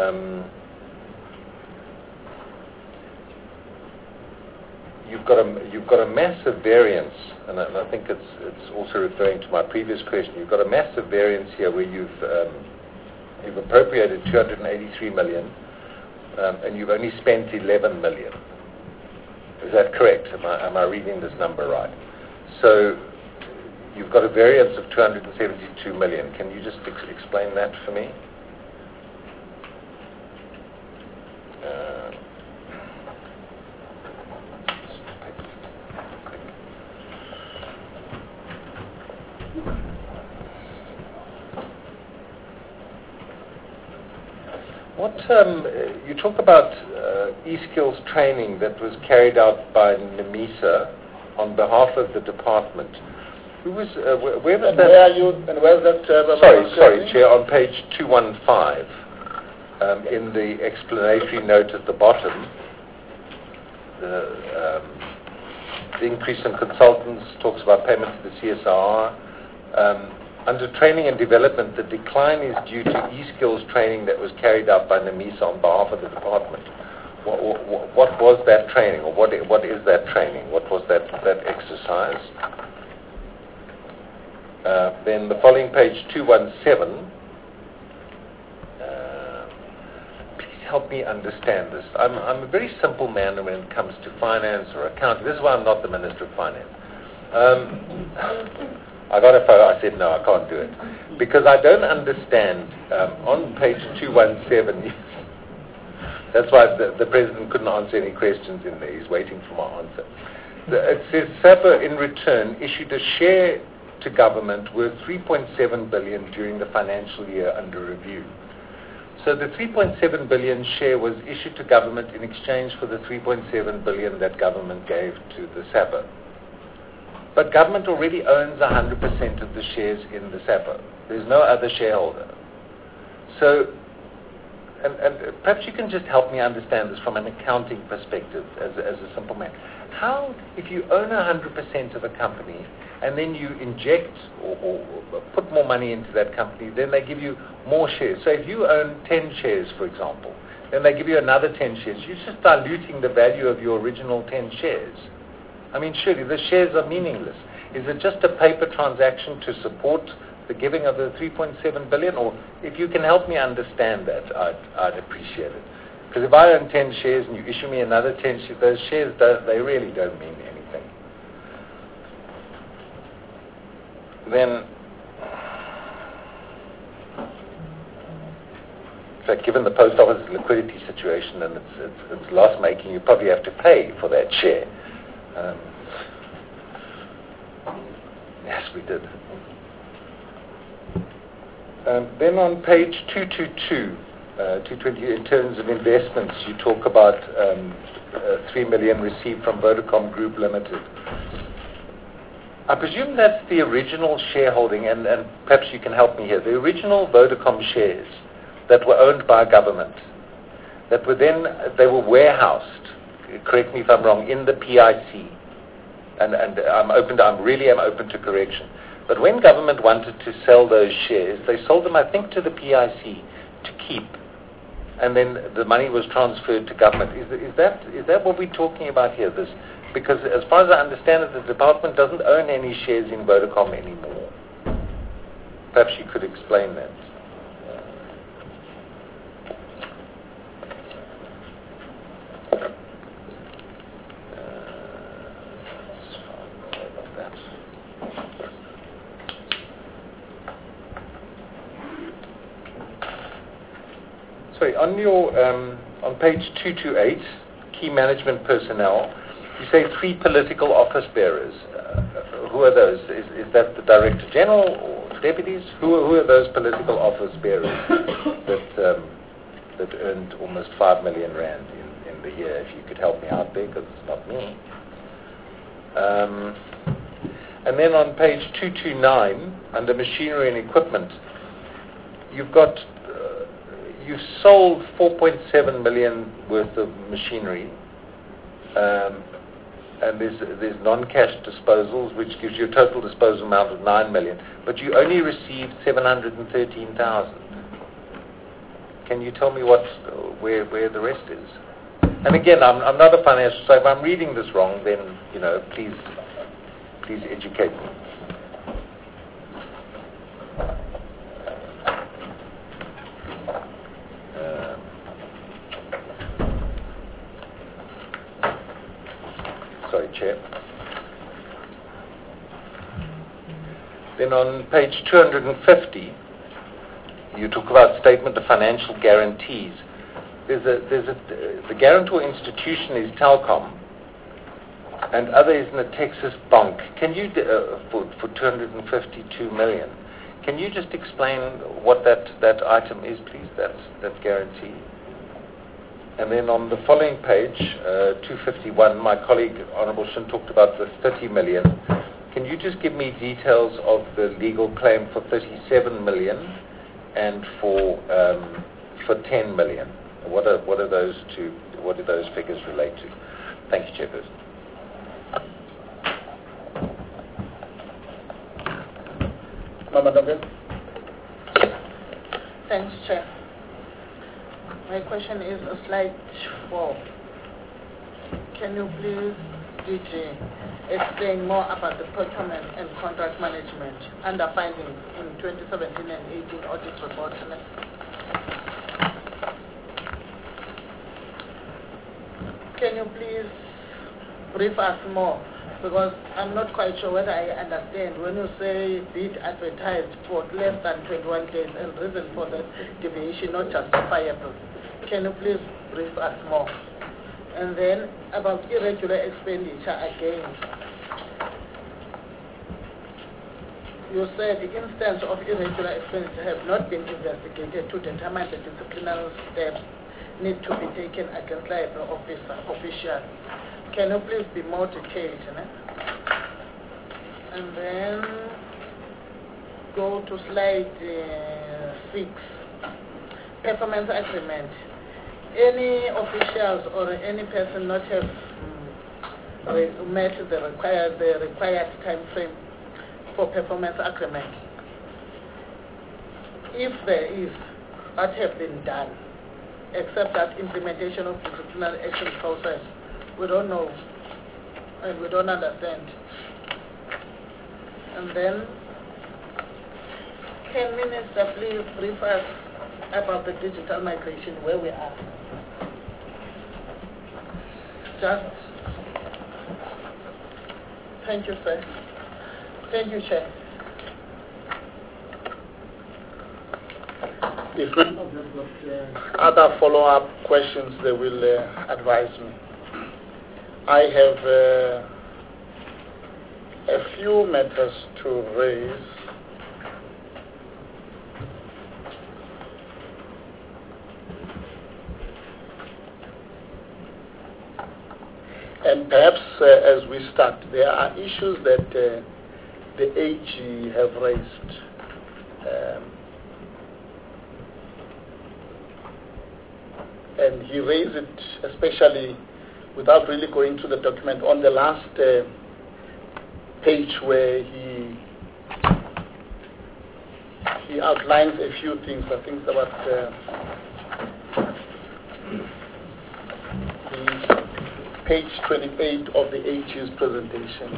you've got a massive variance, and I think it's also referring to my previous question. You've got a massive variance here where you've appropriated 283 million, and you've only spent 11 million. Is that correct? Am I reading this number right? So you've got a variance of 272 million. Can you just explain that for me? You talk about e-skills training that was carried out by NMISA on behalf of the department. Who was? Where was that? Where are you? And where's that? Sorry, Chair. On page 215, in the explanatory note at the bottom, the increase in consultants talks about payment to the CSR. Under training and development, the decline is due to e-skills training that was carried out by NMISA on behalf of the department. What was that training, or what is that training? What was that exercise? Then the following page 217. Please help me understand this. I'm a very simple man when it comes to finance or accounting. This is why I'm not the Minister of Finance. I got a photo. I said, no, I can't do it. Because I don't understand. On page 217, that's why the President couldn't answer any questions in there. He's waiting for my answer. It says, SAPA in return issued a share to government worth 3.7 billion during the financial year under review. So the 3.7 billion share was issued to government in exchange for the 3.7 billion that government gave to the SAPA. But government already owns 100% of the shares in the SAPA. There's no other shareholder. So, and perhaps you can just help me understand this from an accounting perspective as a simple man. How, if you own 100% of a company, and then you inject or put more money into that company, then they give you more shares. So if you own 10 shares, for example, then they give you another 10 shares. You're just diluting the value of your original 10 shares. I mean, surely the shares are meaningless. Is it just a paper transaction to support the giving of the 3.7 billion? Or if you can help me understand that, I'd appreciate it. Because if I own 10 shares and you issue me another 10 shares, those shares, they really don't mean anything. Then, in fact, given the post office liquidity situation and it's loss-making, you probably have to pay for that share. Yes, we did. Then on page 222, 220, in terms of investments, you talk about 3 million received from Vodacom Group Limited. I presume that's the original shareholding, and perhaps you can help me here. The original Vodacom shares that were owned by government, that were then, they were warehoused, correct me if I'm wrong, in the PIC. And I'm really open to correction. But when government wanted to sell those shares, they sold them, I think, to the PIC to keep. And then the money was transferred to government. Is that what we're talking about here? Because as far as I understand it, the department doesn't own any shares in Vodacom anymore. Perhaps you could explain that. Sorry, on page 228, key management personnel, you say 3 political office bearers. Who are those? Is that the Director General or deputies? Who are those political office bearers that earned almost 5 million rand in the year? If you could help me out there, because it's not me. And then on page 229, under machinery and equipment, you've sold 4.7 million worth of machinery, and there's non-cash disposals, which gives you a total disposal amount of 9 million, but you only received 713,000. Can you tell me where the rest is? And again, I'm not a financial, so if I'm reading this wrong, then please educate me. Sorry, Chair. Then on page 250, you talk about statement of financial guarantees. The guarantor institution is Telkom, and other is Natexis Bank. Can you for 252 million? Can you just explain what that item is, please? That guarantee. And then on the following page, 251, my colleague, Honourable Shin, talked about the 30 million. Can you just give me details of the legal claim for 37 million and for 10 million? What are those two? What do those figures relate to? Thank you, Chairperson. Mama Duncan. Thanks, Chair. My question is slide 4. Can you please, DG, explain more about the procurement and contract management under findings in 2017 and 18 audit report? Can you please brief us more? Because I'm not quite sure whether I understand. When you say bid advertised for less than 21 days and reason for that deviation not justifiable, can you please brief us more? And then about irregular expenditure again. You said the instance of irregular expenditure have not been investigated to determine the disciplinary steps need to be taken against liable officials. Can you please be more detailed? And then go to slide 6. Performance agreement. Any officials or any person not have met the required time frame for performance agreement. If there is, what have been done, except that implementation of disciplinary action process, we don't know and we don't understand. And then, can Minister please brief us about the digital migration, where we are? Just, thank you, sir. Thank you, Chair. If other follow-up questions, they will advise me. I have a few matters to raise. And perhaps as we start, there are issues that the AG have raised. And he raised it especially without really going to the document on the last page where he outlines a few things. I think about page 28 of the AG's presentation.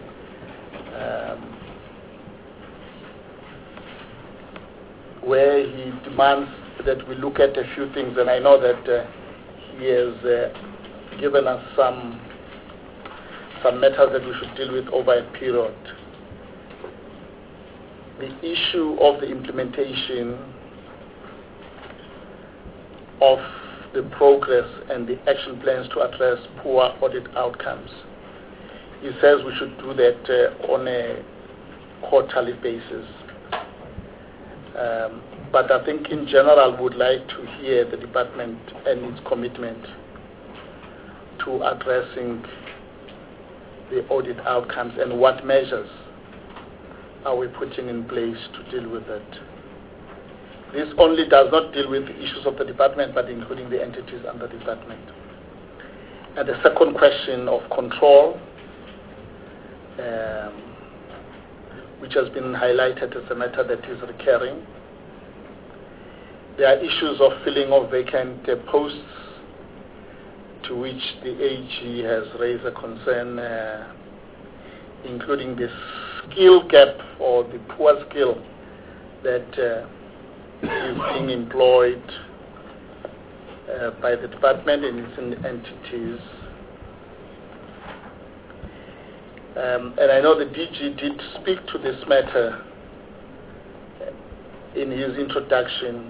Where he demands that we look at a few things, and I know that he has given us some matters that we should deal with over a period. The issue of the implementation of the progress and the action plans to address poor audit outcomes. He says we should do that on a quarterly basis. But I think in general would like to hear the department and its commitment to addressing the audit outcomes and what measures are we putting in place to deal with it. This only does not deal with the issues of the department, but including the entities under the department. And the second question of control, which has been highlighted as a matter that is recurring. There are issues of filling of vacant posts, to which the AG has raised a concern, including the skill gap or the poor skill that is being employed by the department and its entities. And I know the DG did speak to this matter in his introduction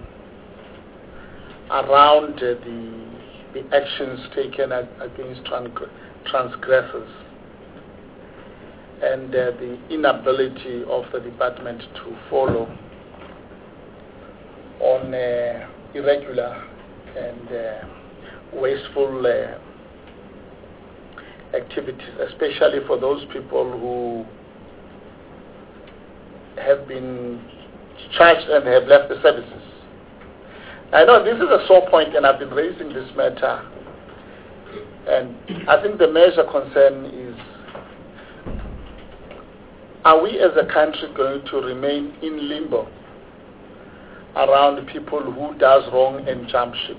around the actions taken against transgressors and the inability of the department to follow on irregular and wasteful activities, especially for those people who have been charged and have left the services. I know this is a sore point, and I've been raising this matter, and I think the major concern is, are we as a country going to remain in limbo around people who does wrong and jump ship?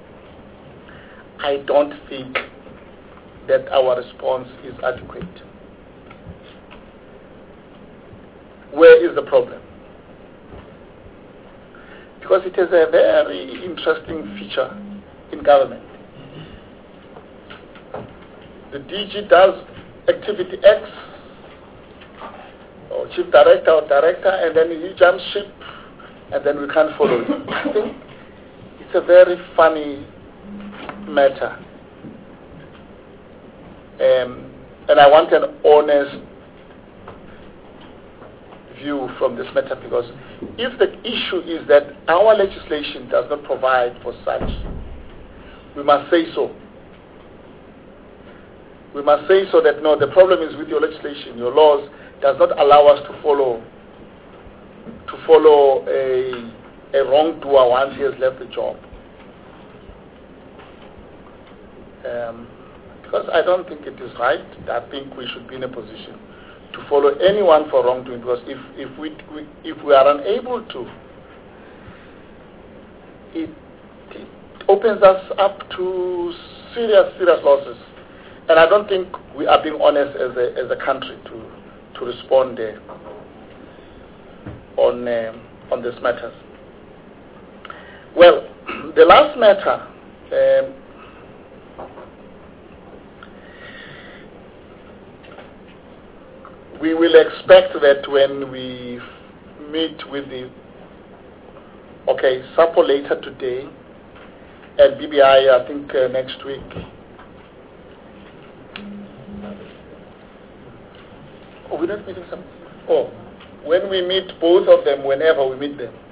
I don't think that our response is adequate. Where is the problem? Because it is a very interesting feature in government. The DG does activity X, or chief director or director, and then he jumps ship, and then we can't follow it. I think it's a very funny matter. And I want an honest view from this matter, because if the issue is that our legislation does not provide for such, we must say so. We must say so that no, the problem is with your legislation. Your laws does not allow us to follow a wrongdoer once he has left the job. Because I don't think it is right. I think we should be in a position to follow anyone for wrongdoing, because if we are unable to, it opens us up to serious losses. And I don't think we are being honest as a country to respond on these matters. Well, the last matter, we will expect that when we meet with SAPO later today, and BBI I think next week. Oh, we're not meeting some. Oh, when we meet both of them, whenever we meet them,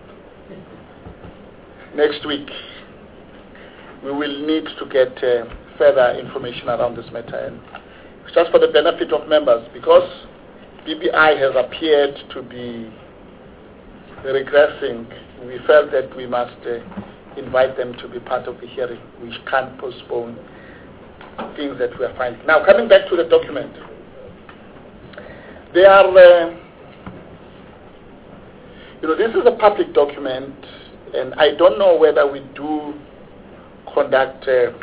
next week, we will need to get further information around this matter. And just for the benefit of members, because BBI has appeared to be regressing, we felt that we must invite them to be part of the hearing. We can't postpone things that we are finding. Now, coming back to the document, they are, this is a public document, and I don't know whether we do conduct a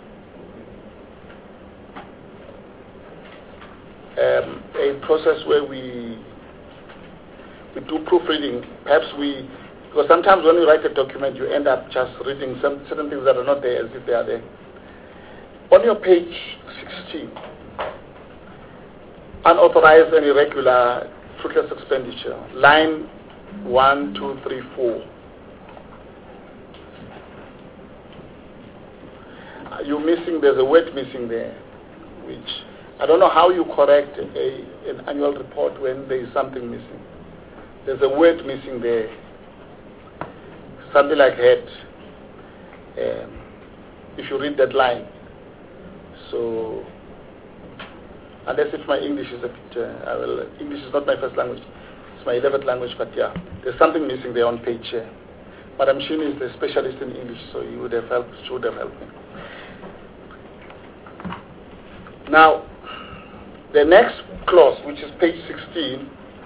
process where we do proofreading. Perhaps because sometimes when you write a document, you end up just reading certain things that are not there as if they are there. On your page 16, unauthorized and irregular fruitless expenditure, line 1, 2, 3, 4. There's a word missing there, which I don't know how you correct an annual report when there is something missing. There's a word missing there, something like head, if you read that line. So, unless if my English is a bit, English is not my first language, it's my 11th language, but yeah, there's something missing there on page. Madam Shini is the specialist in English, so she would have helped me. Now, the next clause, which is page 16,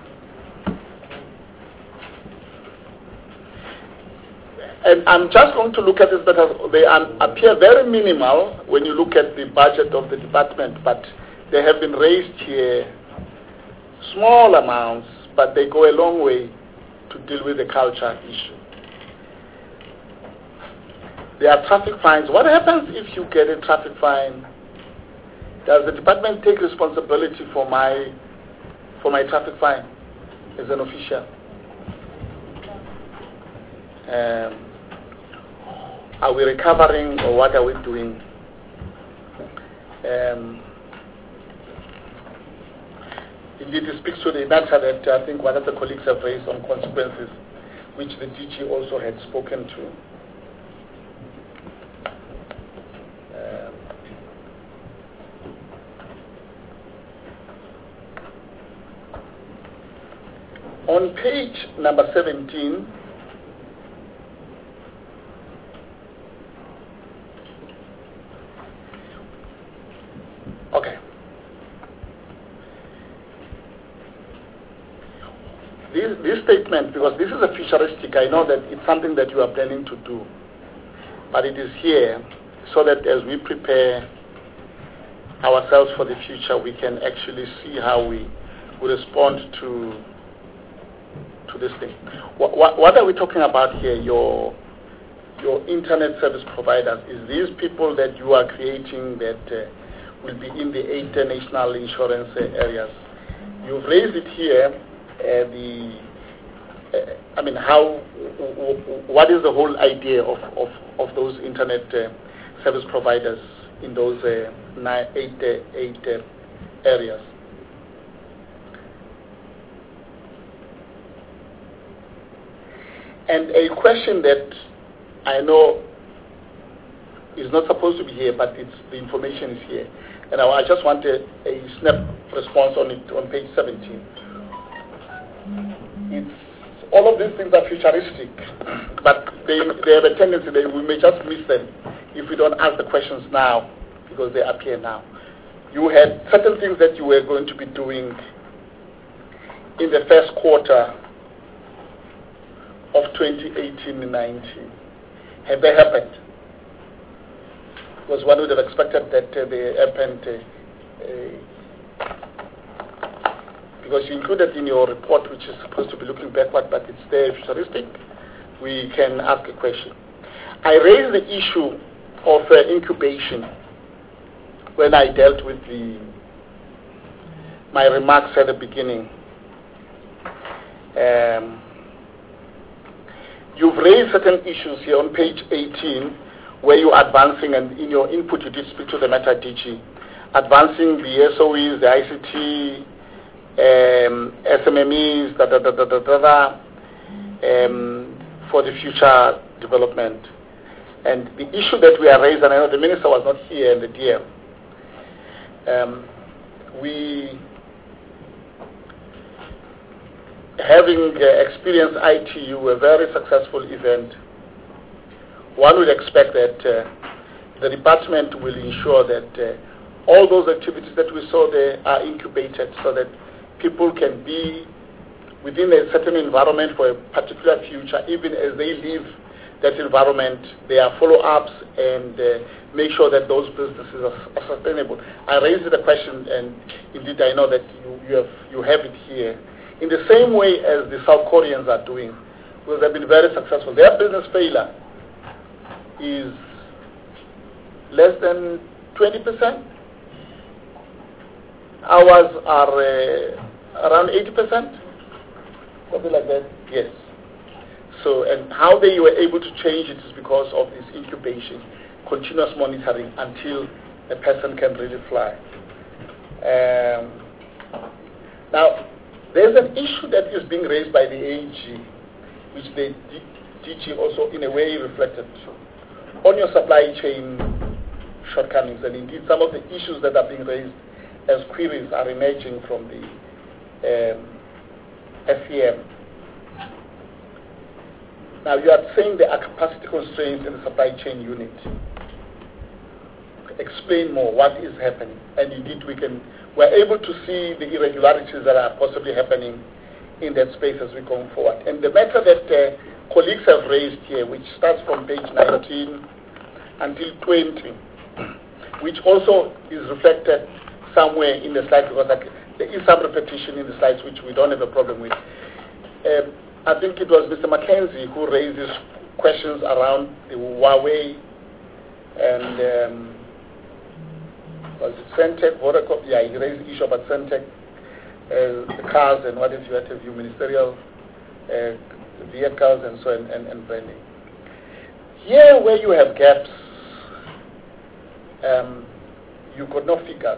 and I'm just going to look at this because they appear very minimal when you look at the budget of the department, but they have been raised here, small amounts, but they go a long way to deal with the culture issue. There are traffic fines. What happens if you get a traffic fine? Does the department take responsibility for my traffic fine as an official? Are we recovering, or what are we doing? Indeed, it speaks to the matter that I think one of the colleagues have raised on consequences, which the DG also had spoken to. On page number 17, okay. This statement, because this is a futuristic, I know that it's something that you are planning to do, but it is here so that as we prepare ourselves for the future, we can actually see how we respond to this thing. What are we talking about here? Your internet service providers, is these people that you are creating that will be in the 8 national insurance areas. You've raised it here. What is the whole idea of those internet service providers in those 8 areas? And a question that I know is not supposed to be here, but the information is here. And I just want a snap response on it on page 17. All of these things are futuristic, but they have a tendency that we may just miss them if we don't ask the questions now, because they appear now. You had certain things that you were going to be doing in the first quarter of 2018-19? Have they happened? Because one would have expected that they happened, because you included in your report, which is supposed to be looking backward, but it's there futuristic, we can ask a question. I raised the issue of incubation when I dealt with my remarks at the beginning. You've raised certain issues here on page 18 where you're advancing, and in your input you did speak to the Meta DG, advancing the SOEs, the ICT, SMMEs, for the future development. And the issue that we are raised, and I know the minister was not here and the DM, we having experienced ITU, a very successful event, one would expect that the department will ensure that all those activities that we saw there are incubated so that people can be within a certain environment for a particular future, even as they leave that environment. There are follow-ups and make sure that those businesses are sustainable. I raised the question, and indeed I know that you have it here. In the same way as the South Koreans are doing, because they've been very successful. Their business failure is less than 20%. Ours are around 80%, something like that. Yes. So, and how they were able to change it is because of this incubation, continuous monitoring until a person can really fly. Now, there's an issue that is being raised by the AG, which the DG also in a way reflected on your supply chain shortcomings, and indeed some of the issues that are being raised as queries are emerging from the FEM. Now you are saying there are capacity constraints in the supply chain unit. Explain more what is happening, and indeed we're able to see the irregularities that are possibly happening in that space as we go forward. And the matter that colleagues have raised here, which starts from page 19 until 20, which also is reflected somewhere in the slides, because there is some repetition in the slides which we don't have a problem with. I think it was Mr. Mackenzie who raised these questions around the Huawei and was it Centec, Vodacom? Yeah, he raised the issue about Centec, the cars and what have you, ministerial vehicles and so on, and branding. Here where you have gaps, you got no figures.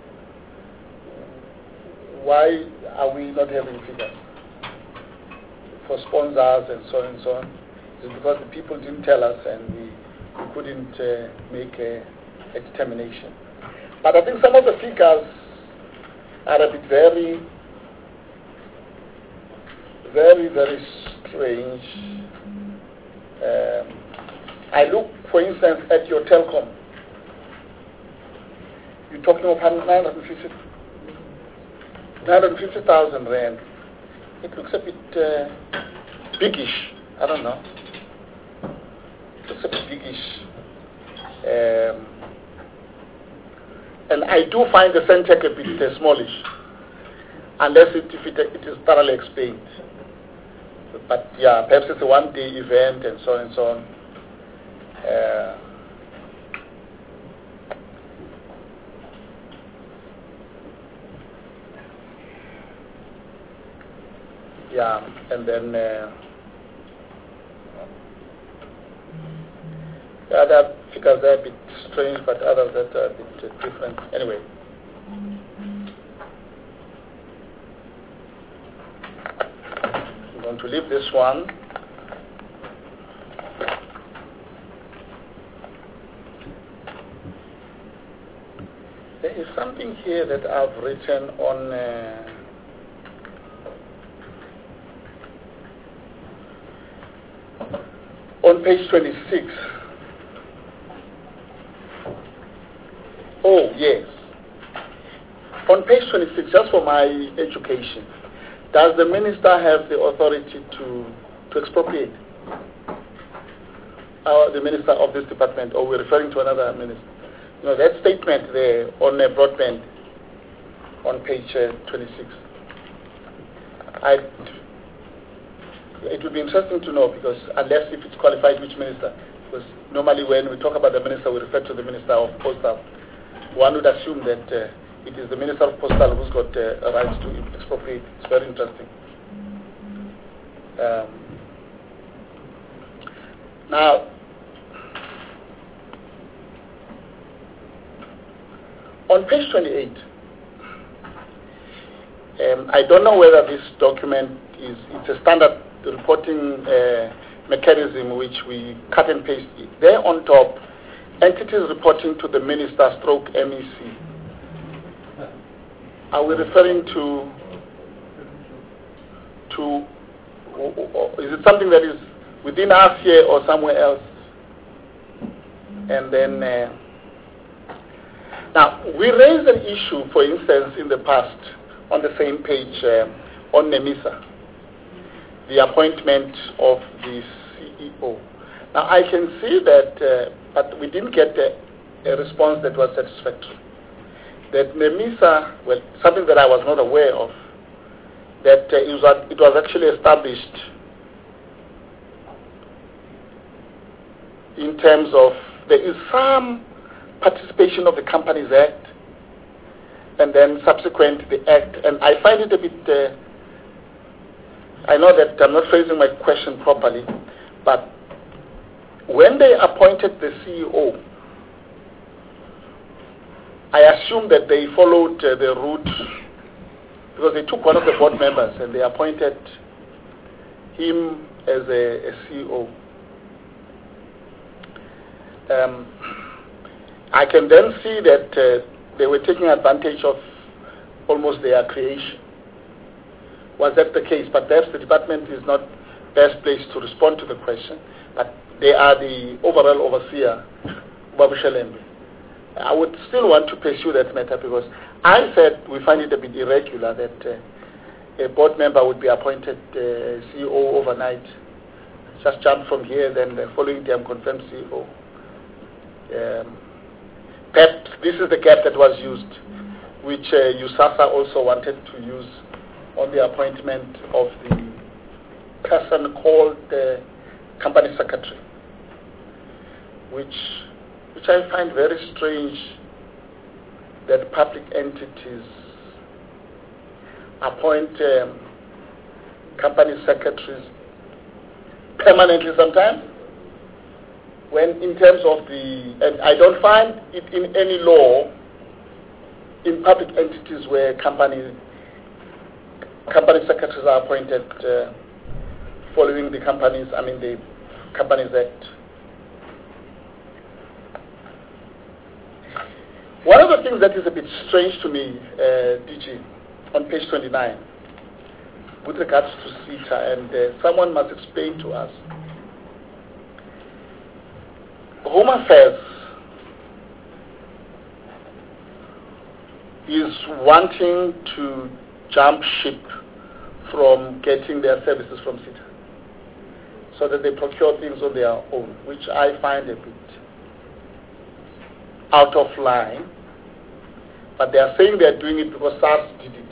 Why are we not having figures for sponsors and so on and so on? It's because the people didn't tell us and we couldn't make a determination. But I think some of the figures are a bit very, very, very strange. I look, for instance, at your Telkom. You're talking of 950,000 rand. It looks a bit biggish. I don't know. It looks a bit biggish. And I do find the Centec a bit smallish, unless it is thoroughly explained. But yeah, perhaps it's a one-day event and so on and so on. Yeah, and then the other figures are a bit strange, but others that are a bit different. Anyway. I'm going to leave this one. There is something here that I've written on page 26. Oh, yes. On page 26, just for my education, Does the minister have the authority to expropriate? The minister of this department, or we're referring to another minister? You know, that statement there on broadband on page 26. It would be interesting to know, because unless if it's qualified which minister, because normally when we talk about the minister, we refer to the Minister of Postal. One would assume that it is the Minister of Postal who's got a right to expropriate. It's very interesting. Now, on page 28, I don't know whether this document it's a standard reporting mechanism which we cut and paste it. There on top, entities reporting to the minister stroke MEC. Are we referring to is it something that is within us here or somewhere else? And then now we raised an issue, for instance, in the past on the same page on NEMISA, the appointment of the CEO. Now I can see that, but we didn't get a response that was satisfactory. That NEMISA, well, something that I was not aware of, that it was actually established in terms of there is some participation of the Companies Act, and then subsequent the Act, and I find it a bit. I know that I'm not phrasing my question properly, but when they appointed the CEO, I assume that they followed the route, because they took one of the board members and they appointed him as a CEO. I can then see that they were taking advantage of almost their creation. Was that the case? But perhaps the department is not best placed to respond to the question, but they are the overall overseer, Babu Shalembe. I would still want to pursue that matter, because I said we find it a bit irregular that a board member would be appointed CEO overnight, just jump from here, then the following day I'm confirmed CEO. Perhaps this is the gap that was used, which USASA also wanted to use on the appointment of the person called the company secretary, which I find very strange that public entities appoint company secretaries permanently sometimes, when in terms of and I don't find it in any law in public entities where company secretaries are appointed following the Companies Act. One of the things that is a bit strange to me, DG, on page 29, with regards to CETA, and someone must explain to us. Home Affairs is wanting to jump ship from getting their services from CETA, so that they procure things on their own, which I find a bit out of line. But they are saying they are doing it because SARS did it.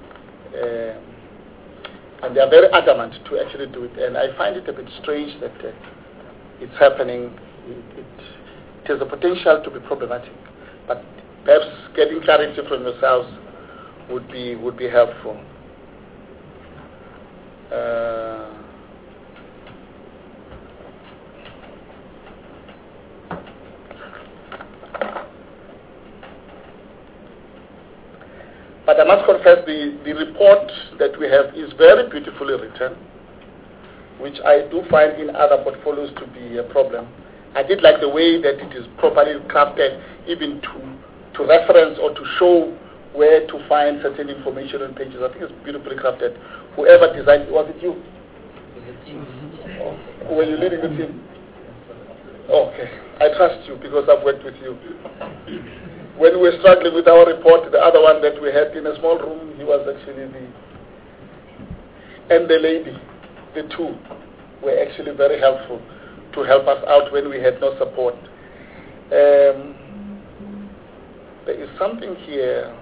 And they are very adamant to actually do it. And I find it a bit strange that it's happening. It has a potential to be problematic. But perhaps getting clarity from yourselves would be helpful. But I must confess, the report that we have is very beautifully written, which I do find in other portfolios to be a problem. I did like the way that it is properly crafted, even to reference or to show where to find certain information on pages. I think it's beautifully crafted. Whoever designed it, was it you? Oh, were you leading the team? Okay, I trust you because I've worked with you. When we were struggling with our report, the other one that we had in a small room, he was actually and the lady, the two, were actually very helpful to help us out when we had no support. There is something here.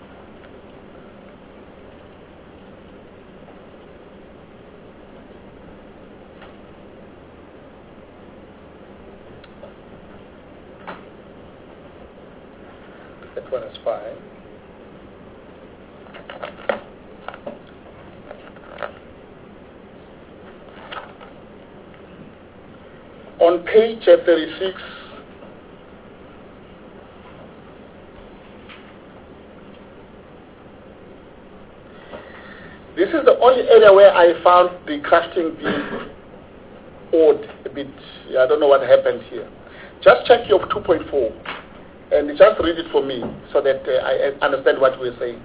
That one is fine. On page 36, this is the only area where I found the crafting being odd a bit. I don't know what happened here. Just check your 2.4 and just read it for me so that I understand what we're saying.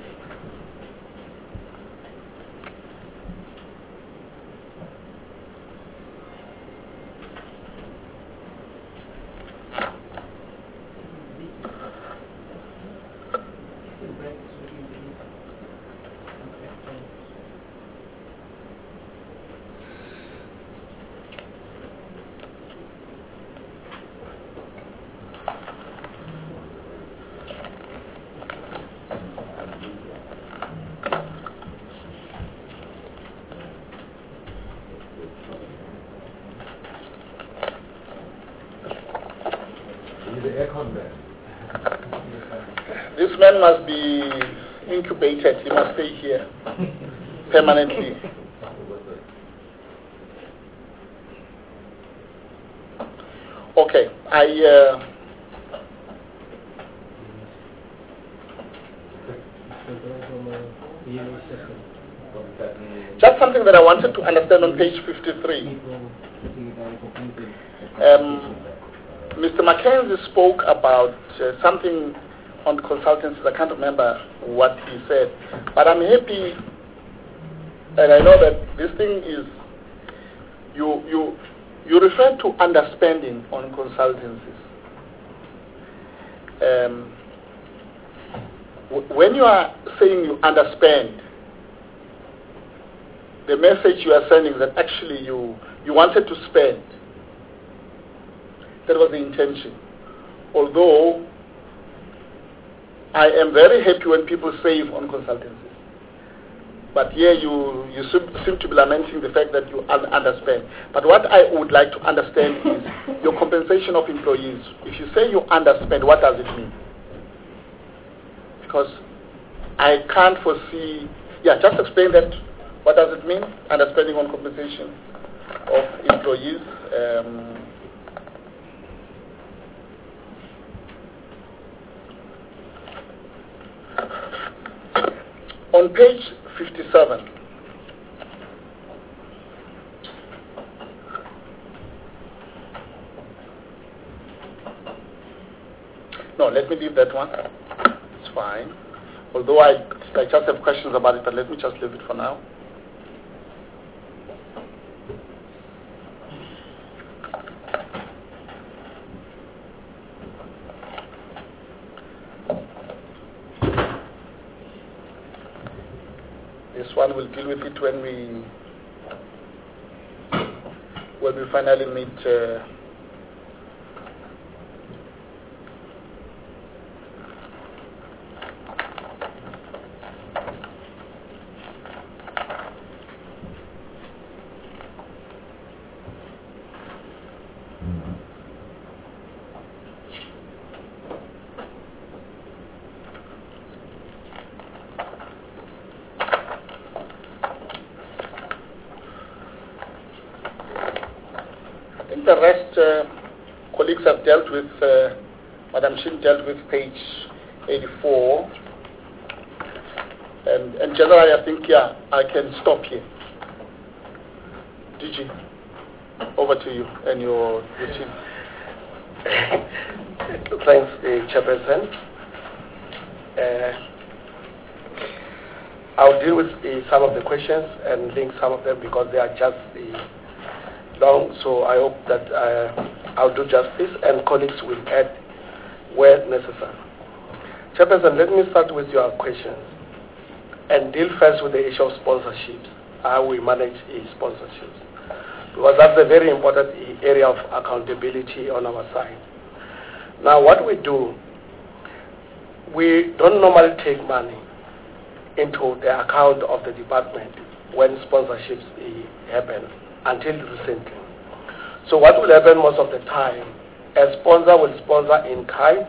This man must be incubated. He must stay here permanently. Okay, just something that I wanted to understand on page 53. Mr. Mackenzie spoke about something on consultancies. I can't remember what he said, but I'm happy, and I know that this thing is, you refer to underspending on consultancies. When you are saying you underspend, the message you are sending is that actually you wanted to spend. That was the intention. Although I am very happy when people save on consultancies. But here you seem to be lamenting the fact that you underspend. But what I would like to understand is your compensation of employees. If you say you underspend, what does it mean? Because I can't foresee... Yeah, just explain that. What does it mean? Underspending on compensation of employees. On page 57, no, let me leave that one. It's fine. Although I just have questions about it, but let me just leave it for now. This one will deal with it when we finally meet. The rest, colleagues have dealt with, Madam Shin dealt with page 84. And generally, I think, yeah, I can stop here. DG, over to you and your team. Thanks, Chairperson. I'll deal with some of the questions and link some of them because they are just long, so I hope that I'll do justice and colleagues will add where necessary. Chairperson, let me start with your questions and deal first with the issue of sponsorships. how we manage sponsorships, because that's a very important area of accountability on our side. Now, what we do, we don't normally take money into the account of the department when sponsorships happen until recently. So what will happen most of the time, a sponsor will sponsor in kind.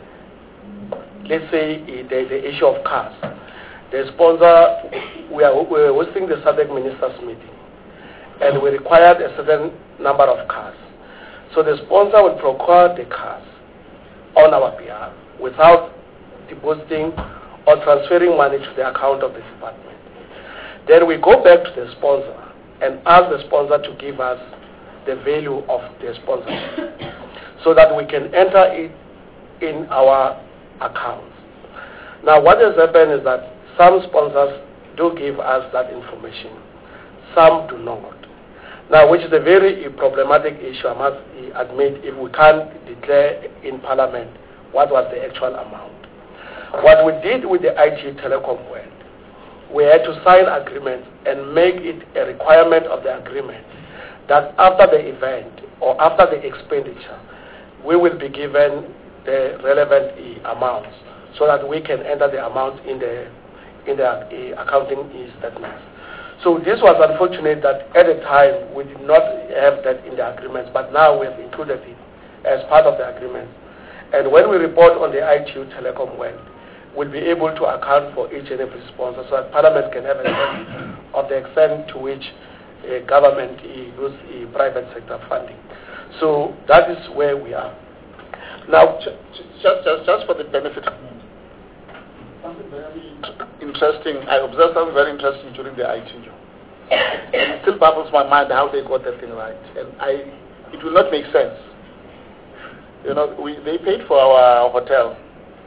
Let's say the issue of cars. The sponsor, we're hosting the SADC Ministers meeting, and we required a certain number of cars. So the sponsor will procure the cars on our behalf without depositing or transferring money to the account of the department. Then we go back to the sponsor and ask the sponsor to give us the value of the sponsorship so that we can enter it in our accounts. Now, what has happened is that some sponsors do give us that information, some do not. Now, which is a very problematic issue, I must admit, if we can't declare in Parliament what was the actual amount. What we did with the ITU Telecom world, we had to sign agreements and make it a requirement of the agreement that after the event or after the expenditure, we will be given the relevant amounts so that we can enter the amounts in the accounting statements. So this was unfortunate that at the time we did not have that in the agreements, but now we have included it as part of the agreement. And when we report on the ITU Telecom world, we'll be able to account for each and every sponsor so that Parliament can have a sense of the extent to which government uses private sector funding. So that is where we are. Now, just for the benefit, something very interesting, I observed something very interesting during the ITU. It still baffles my mind how they got that thing right. And it will not make sense. You know, they paid for our hotel,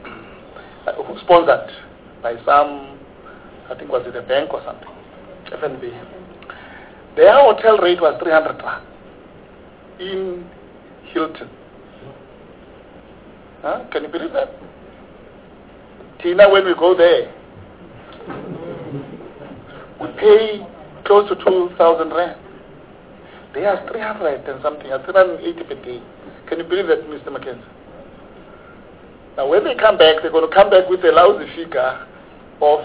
sponsored by some, I think was it a bank or something, FNB. Their hotel rate was 300 rand in Hilton. Huh? Can you believe that? Tina, when we go there, we pay close to 2,000 rand. They are 300 and something, 380 per day. Can you believe that, Mr. Mackenzie? Now, when they come back, they're going to come back with a lousy figure of,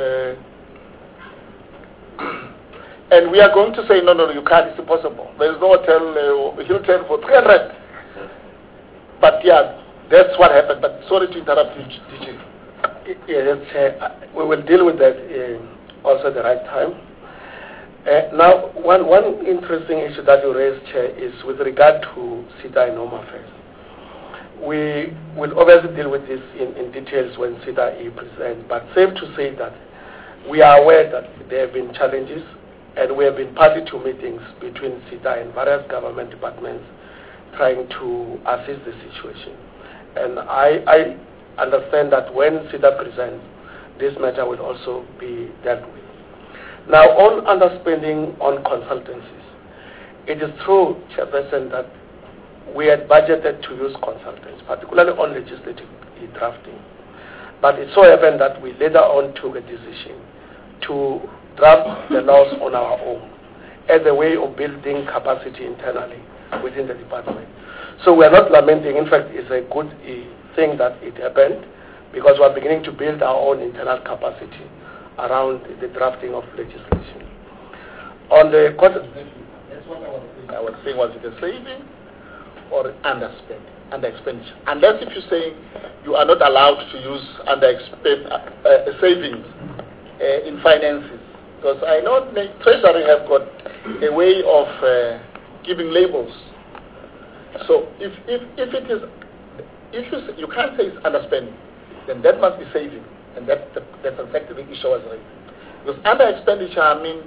and we are going to say, no, you can't, it's impossible. There is no hotel, Hilton for 300. But yeah, that's what happened. But sorry to interrupt you, DJ. Yes, we will deal with that also at the right time. Now, one interesting issue that you raised, Chair, is with regard to SETA and Home Affairs. We will obviously deal with this in details when SETA presents, but safe to say that we are aware that there have been challenges, and we have been party to meetings between SETA and various government departments trying to assist the situation. And I understand that when SETA presents, this matter will also be dealt with. Now, on underspending on consultancies, it is true, Chairperson, that we had budgeted to use consultants, particularly on legislative drafting. But it so happened that we later on took a decision to draft the laws on our own as a way of building capacity internally within the department. So we are not lamenting. In fact, it's a good thing that it happened, because we are beginning to build our own internal capacity around the drafting of legislation. On the that's what I was saying. Was it a saving or under expenditure? Unless if you're saying you are not allowed to use savings in finances, because I know Treasury have got a way of giving labels. So if it is, if you can't say it's underspending, then that must be saving, and that's exactly the issue I was raising. Because under expenditure, I mean,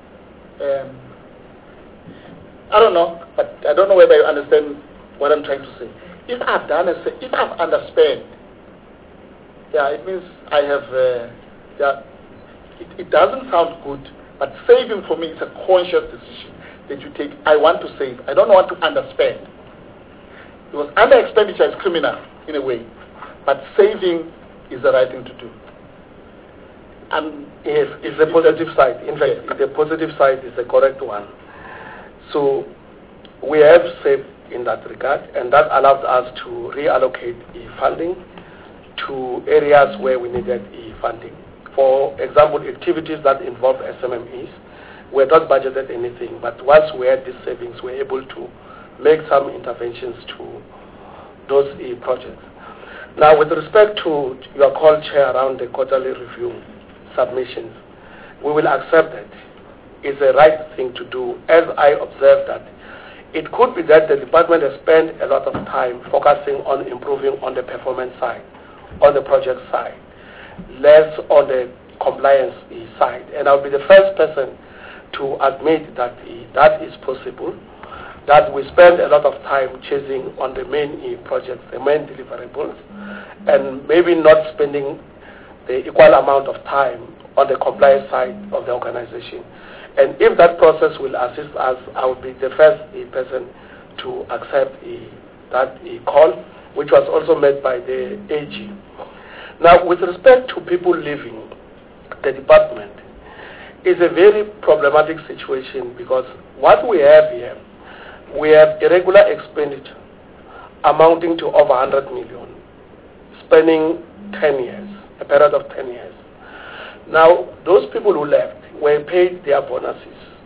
I don't know, but I don't know whether you understand what I'm trying to say. If I've underspent, yeah, it means I have, it doesn't sound good, but saving for me is a conscious decision that you take. I want to save. I don't want to underspend. Because under expenditure is criminal in a way, but saving is the right thing to do. It's a positive side. In fact, the positive side is the correct one. So we have saved in that regard, and that allows us to reallocate funding to areas where we needed funding. For example, activities that involve SMMEs, we had not budgeted anything, but once we had these savings, we were able to make some interventions to those projects. Now, with respect to your call, Chair, around the quarterly review submissions, we will accept that. It's the right thing to do, as I observe that it could be that the department has spent a lot of time focusing on improving on the performance side, on the project side, less on the compliance side. And I'll be the first person to admit that that is possible, that we spend a lot of time chasing on the main projects, the main deliverables, and maybe not spending the equal amount of time on the compliance side of the organization. And if that process will assist us, I will be the first person to accept that call, which was also made by the AG. Now, with respect to people leaving the department, it's a very problematic situation because what we have here, we have irregular expenditure amounting to over 100 million, spanning 10 years, a period of 10 years. Now, those people who left were paid their bonuses.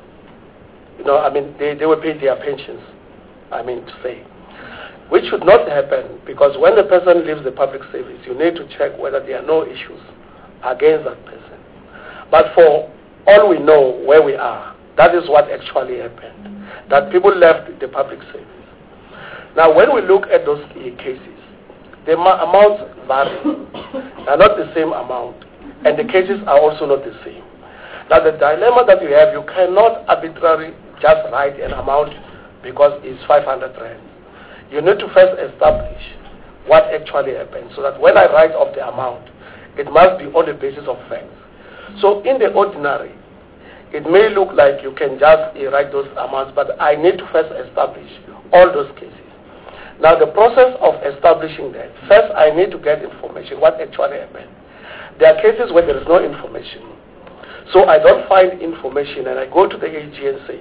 They were paid their pensions, to say. Which should not happen, because when the person leaves the public service, you need to check whether there are no issues against that person. But for all we know where we are, that is what actually happened, that people left the public service. Now, when we look at those cases, the amounts vary. They are not the same amount, and the cases are also not the same. Now, the dilemma that you have, you cannot arbitrarily just write an amount because it's 500 rand. You need to first establish what actually happened, so that when I write off the amount, it must be on the basis of facts. So in the ordinary, it may look like you can just write those amounts, but I need to first establish all those cases. Now, the process of establishing that, first I need to get information, what actually happened. There are cases where there is no information. So I don't find information, and I go to the AG and say,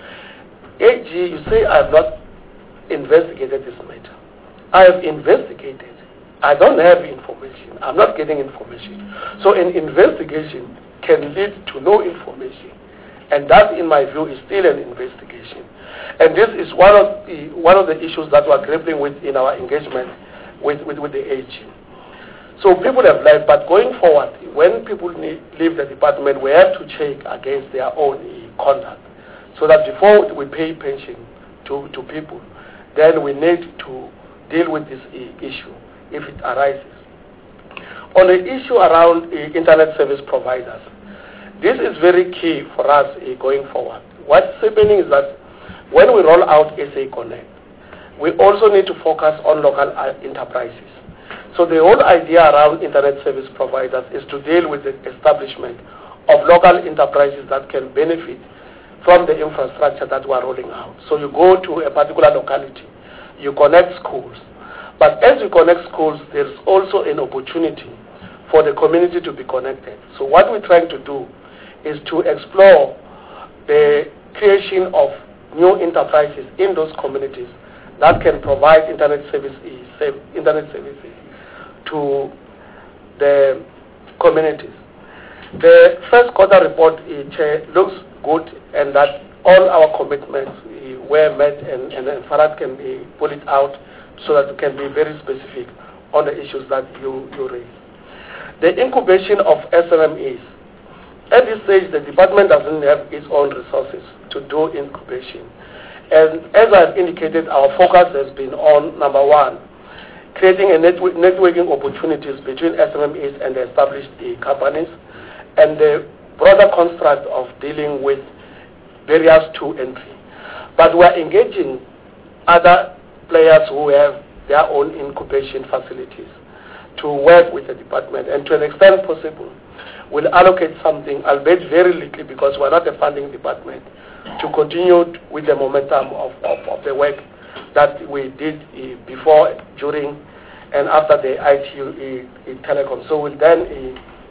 AG, you say I have not investigated this matter. I have investigated. I don't have information. I'm not getting information. So an investigation can lead to no information. And that, in my view, is still an investigation. And this is one of the issues that we're grappling with in our engagement with the AG. So people have left, but going forward, when people leave the department, we have to check against their own conduct. So that before we pay pension to people, then we need to deal with this issue if it arises. On the issue around internet service providers, this is very key for us going forward. What's happening is that when we roll out SA Connect, we also need to focus on local enterprises. So the whole idea around internet service providers is to deal with the establishment of local enterprises that can benefit from the infrastructure that we are rolling out. So you go to a particular locality, you connect schools. But as you connect schools, there's also an opportunity for the community to be connected. So what we're trying to do is to explore the creation of new enterprises in those communities that can provide internet services to the communities. The first quarter report looks good, and that all our commitments were met, and Farad can pull it out so that we can be very specific on the issues that you raised. The incubation of SMMEs. At this stage, the department doesn't have its own resources to do incubation. And as I've indicated, our focus has been on, number one, creating a networking opportunities between SMMEs and the established companies, and the broader construct of dealing with barriers to entry. But we are engaging other players who have their own incubation facilities to work with the department, and to an extent possible, we'll allocate something, albeit very little, because we're not a funding department, to continue with the momentum of the work that we did before, during, and after the ITU telecom. So we'll then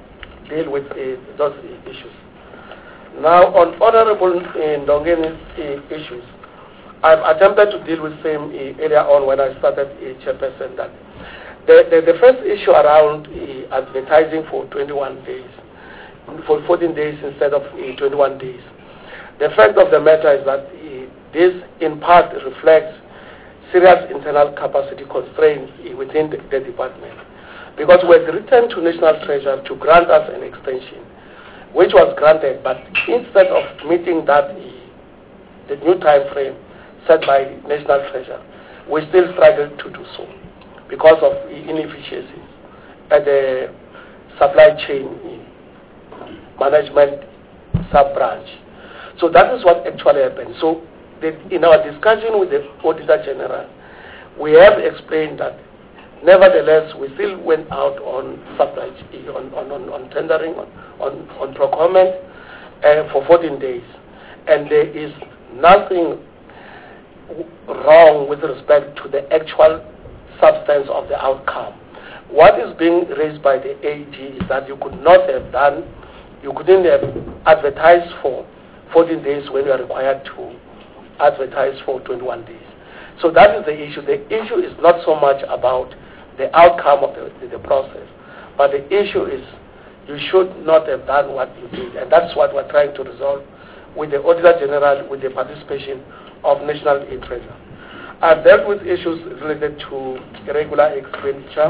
deal with those issues. Now, on Honorable Ndongeni's issues, I've attempted to deal with same earlier on when I started chairperson. That the first issue around advertising for 21 days, for 14 days instead of 21 days. The fact of the matter is that this in part reflects serious internal capacity constraints within the department. Because we had written to National Treasury to grant us an extension, which was granted, but instead of meeting that the new time frame set by National Treasury, we still struggled to do so because of inefficiencies at the supply chain management sub-branch. So that is what actually happened. So in our discussion with the Auditor General, we have explained that nevertheless, we still went out on supply, on tendering, on procurement for 14 days. And there is nothing wrong with respect to the actual substance of the outcome. What is being raised by the AG is that you couldn't have advertised for 14 days when you are required to advertise for 21 days. So that is the issue. The issue is not so much about the outcome of the process, but the issue is you should not have done what you did, and that's what we're trying to resolve with the Auditor General, with the participation of National Treasury. I've dealt with issues related to irregular expenditure,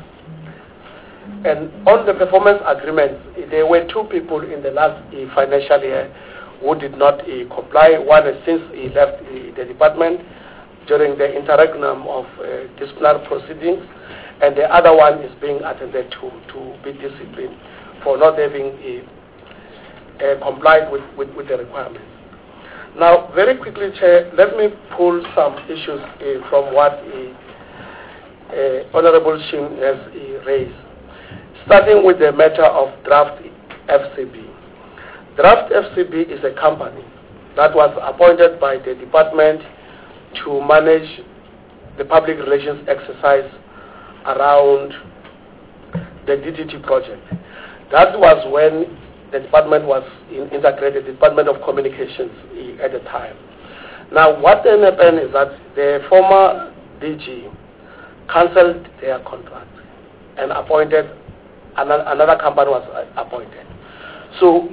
and on the performance agreement, there were two people in the last financial year who did not comply. One has since he left the department during the interregnum of disciplinary proceedings, and the other one is being attended to be disciplined for not having complied with the requirements. Now, very quickly, Chair, let me pull some issues from what Honorable Shin has raised, starting with the matter of Draft FCB. Draft FCB is a company that was appointed by the department to manage the public relations exercise around the DTT project. That was when the department was integrated, the Department of Communications at the time. Now, what then happened is that the former DG cancelled their contract and appointed, another company was appointed. So,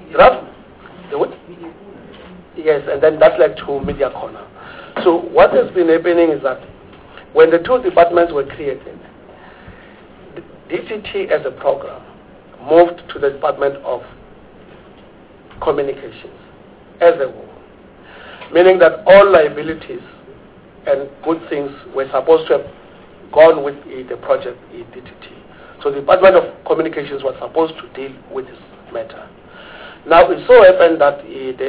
yes, and then that led to Media Corner. So what has been happening is that when the two departments were created, DTT as a program moved to the Department of Communications as a whole, meaning that all liabilities and good things were supposed to have gone with the project DTT. So the Department of Communications was supposed to deal with this matter. Now it so happened that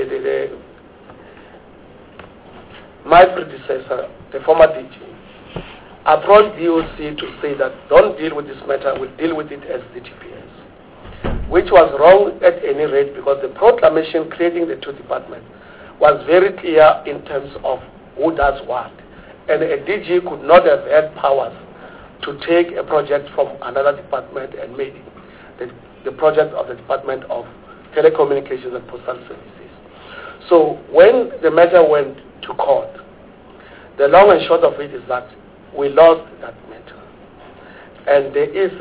my predecessor, the former DG, approached DOC to say that don't deal with this matter, we'll deal with it as DTPS, which was wrong at any rate because the proclamation creating the two departments was very clear in terms of who does what. And a DG could not have had powers to take a project from another department and make it the project of the Department of Telecommunications and Postal Services. So when the matter went to court, the long and short of it is that we lost that matter. And there is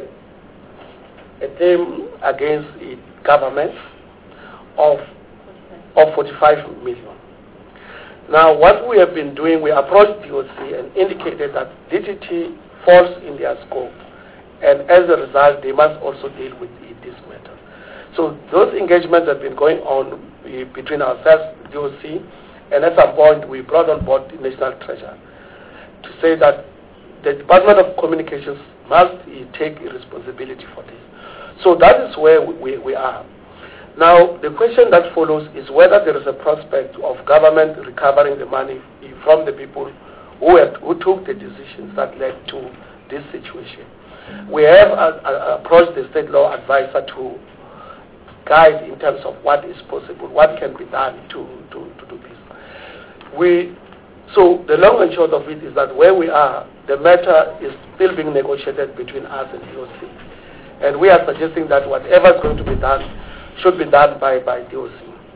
a claim against the government of 45 million. Now what we have been doing, we approached DOC and indicated that DTT falls in their scope, and as a result they must also deal with this matter. So those engagements have been going on between ourselves, DOC, and at some point we brought on board the National Treasury to say that the Department of Communications must take responsibility for this. So that is where we are. Now the question that follows is whether there is a prospect of government recovering the money from the people who took the decisions that led to this situation. We have approached the state law advisor to guide in terms of what is possible, what can be done to do this. So the long and short of it is that where we are, the matter is still being negotiated between us and DOC. And we are suggesting that whatever is going to be done should be done by DOC.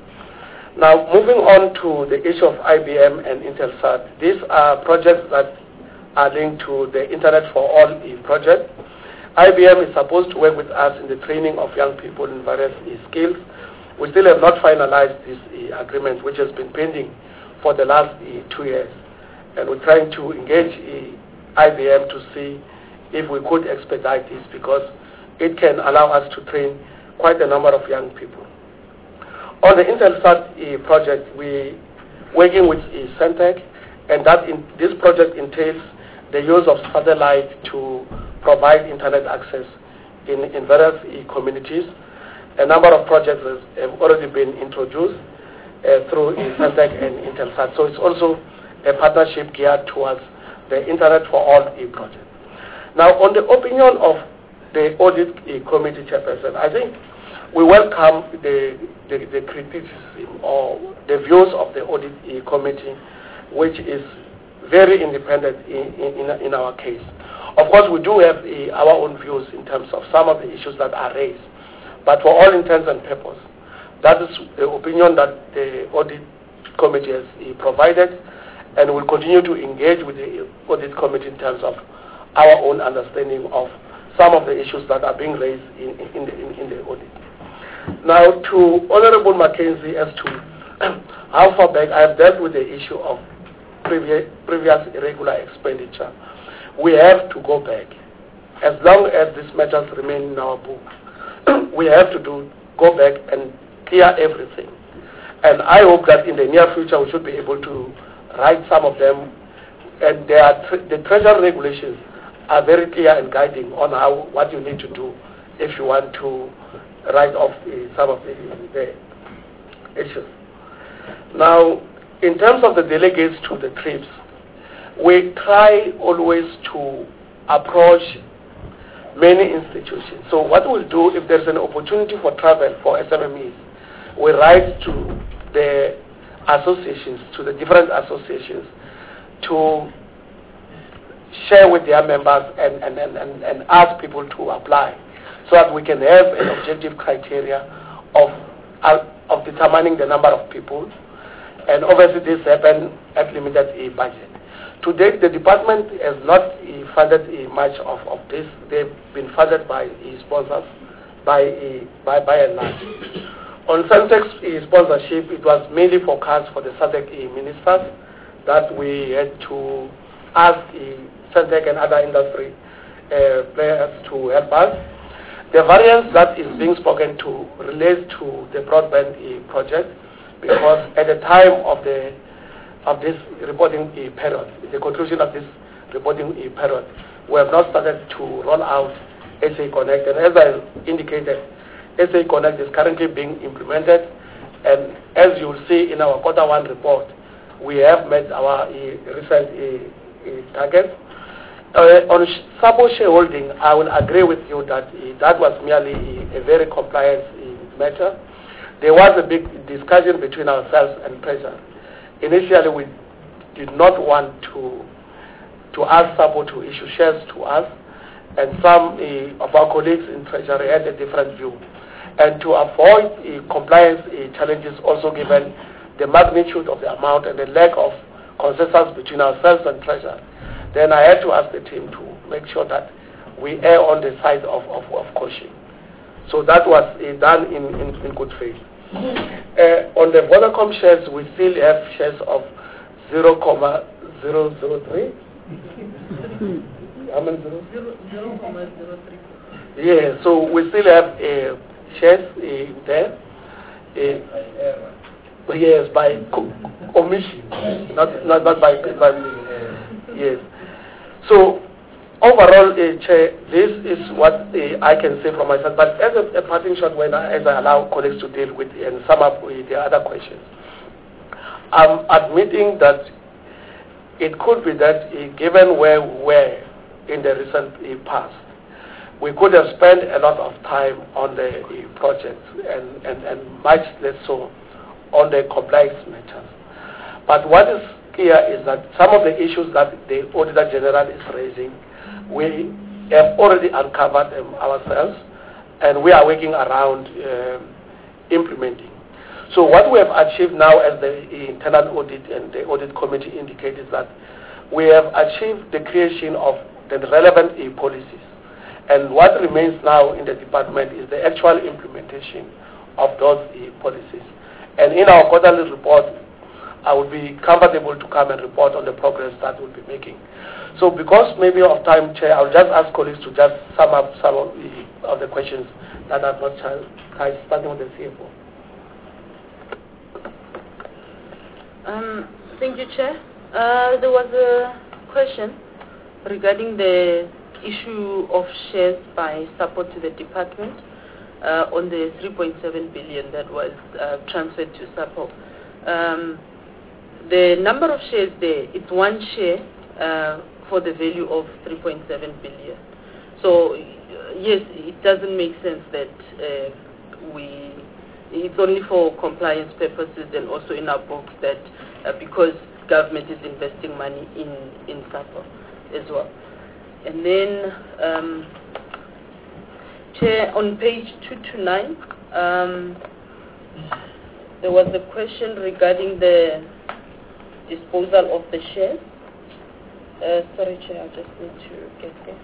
Now, moving on to the issue of IBM and Intelsat, these are projects that are linked to the Internet for All project. IBM is supposed to work with us in the training of young people in various skills. We still have not finalized this agreement, which has been pending for the last 2 years. And we're trying to engage IBM to see if we could expedite this, because it can allow us to train quite a number of young people. On the Intelsat project, we're working with Centec, and this project entails the use of satellite to provide internet access in various communities. A number of projects have already been introduced through Centec and Intelsat. So it's also a partnership geared towards the Internet for All project. Now, on the opinion of the audit committee chairperson, I think we welcome the criticism or the views of the audit committee, which is very independent in our case. Of course, we do have our own views in terms of some of the issues that are raised, but for all intents and purposes, that is the opinion that the audit committee has provided, and we'll continue to engage with the audit committee in terms of our own understanding of some of the issues that are being raised in the audit. Now, to Honorable Mackenzie, as to how far back I have dealt with the issue of previous irregular expenditure, we have to go back. As long as these matters remain in our book, we have to go back and clear everything. And I hope that in the near future we should be able to write some of them. And the Treasury regulations are very clear and guiding on what you need to do if you want to write off some of the issues. Now, in terms of the delegates to the trips, we try always to approach many institutions. So what we'll do, if there's an opportunity for travel for SMMEs, we write to the associations, to the different associations, to share with their members and ask people to apply, so that we can have an objective criteria of determining the number of people. And obviously this happens at limited budget. To date, the department has not funded much of this. They've been funded by sponsors, by and large. On Centec's sponsorship, it was mainly forecast for the SADC ministers that we had to ask Centec and other industry players to help us. The variance that is being spoken to relates to the broadband project, because at the time of this reporting period, the conclusion of this reporting period, we have not started to roll out SA Connect. And as I indicated, SA Connect is currently being implemented, and as you will see in our Q1 report, we have met our recent targets. On SAPO shareholding, I will agree with you that that was merely a very compliance matter. There was a big discussion between ourselves and Treasury. Initially, we did not want to ask SAPO to issue shares to us, and some of our colleagues in Treasury had a different view. And to avoid compliance challenges, also given the magnitude of the amount and the lack of consensus between ourselves and Treasury, then I had to ask the team to make sure that we err on the side of caution. So that was done in good faith. On the Vodacom shares, we still have shares of 0.003. How many zeros? 0.03. Yeah, so we still have shares there. Yes, by omission, not by yes. So overall, Chair, this is what I can say from myself. But as a parting shot, as I allow colleagues to deal with and sum up with the other questions, I'm admitting that it could be that given where we were in the recent past, we could have spent a lot of time on the project and much less so on the complex matters. But what is clear is that some of the issues that the Auditor General is raising, we have already uncovered them ourselves. and we are working around implementing. So what we have achieved now, as the internal audit and the audit committee indicate, is that we have achieved the creation of the relevant policies. And what remains now in the department is the actual implementation of those policies. And in our quarterly report, I will be comfortable to come and report on the progress that we'll be making. So because maybe of time, Chair, I'll just ask colleagues to just sum up some of the questions that I've not tried, starting with the CFO. Thank you, Chair. There was a question regarding the issue of shares by support to the department on the 3.7 billion that was transferred to support. The number of shares there, it's one share for the value of 3.7 billion. So yes, it doesn't make sense that it's only for compliance purposes, and also in our books that because government is investing money in SAPO as well. And then, Chair, on page 229, there was a question regarding the disposal of the shares. Sorry, Chair, I just need to get there.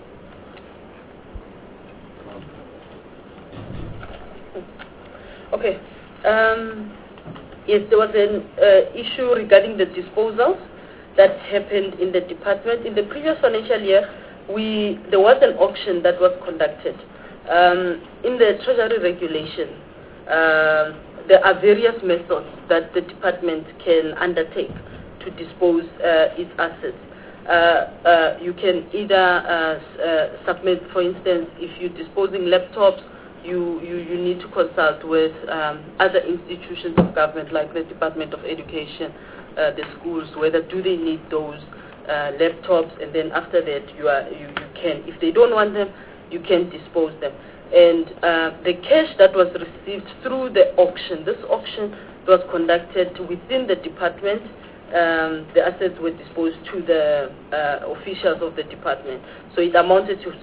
Okay. Yes, there was an issue regarding the disposals that happened in the department. In the previous financial year, there was an auction that was conducted. In the Treasury regulation, there are various methods that the department can undertake to dispose its assets. You can either submit, for instance, if you're disposing laptops, you need to consult with other institutions of government like the Department of Education, the schools, whether do they need those laptops, and then after that you can, if they don't want them, you can dispose them. And the cash that was received through the auction, this auction was conducted within the department. The assets were disposed to the officials of the department. So it amounted to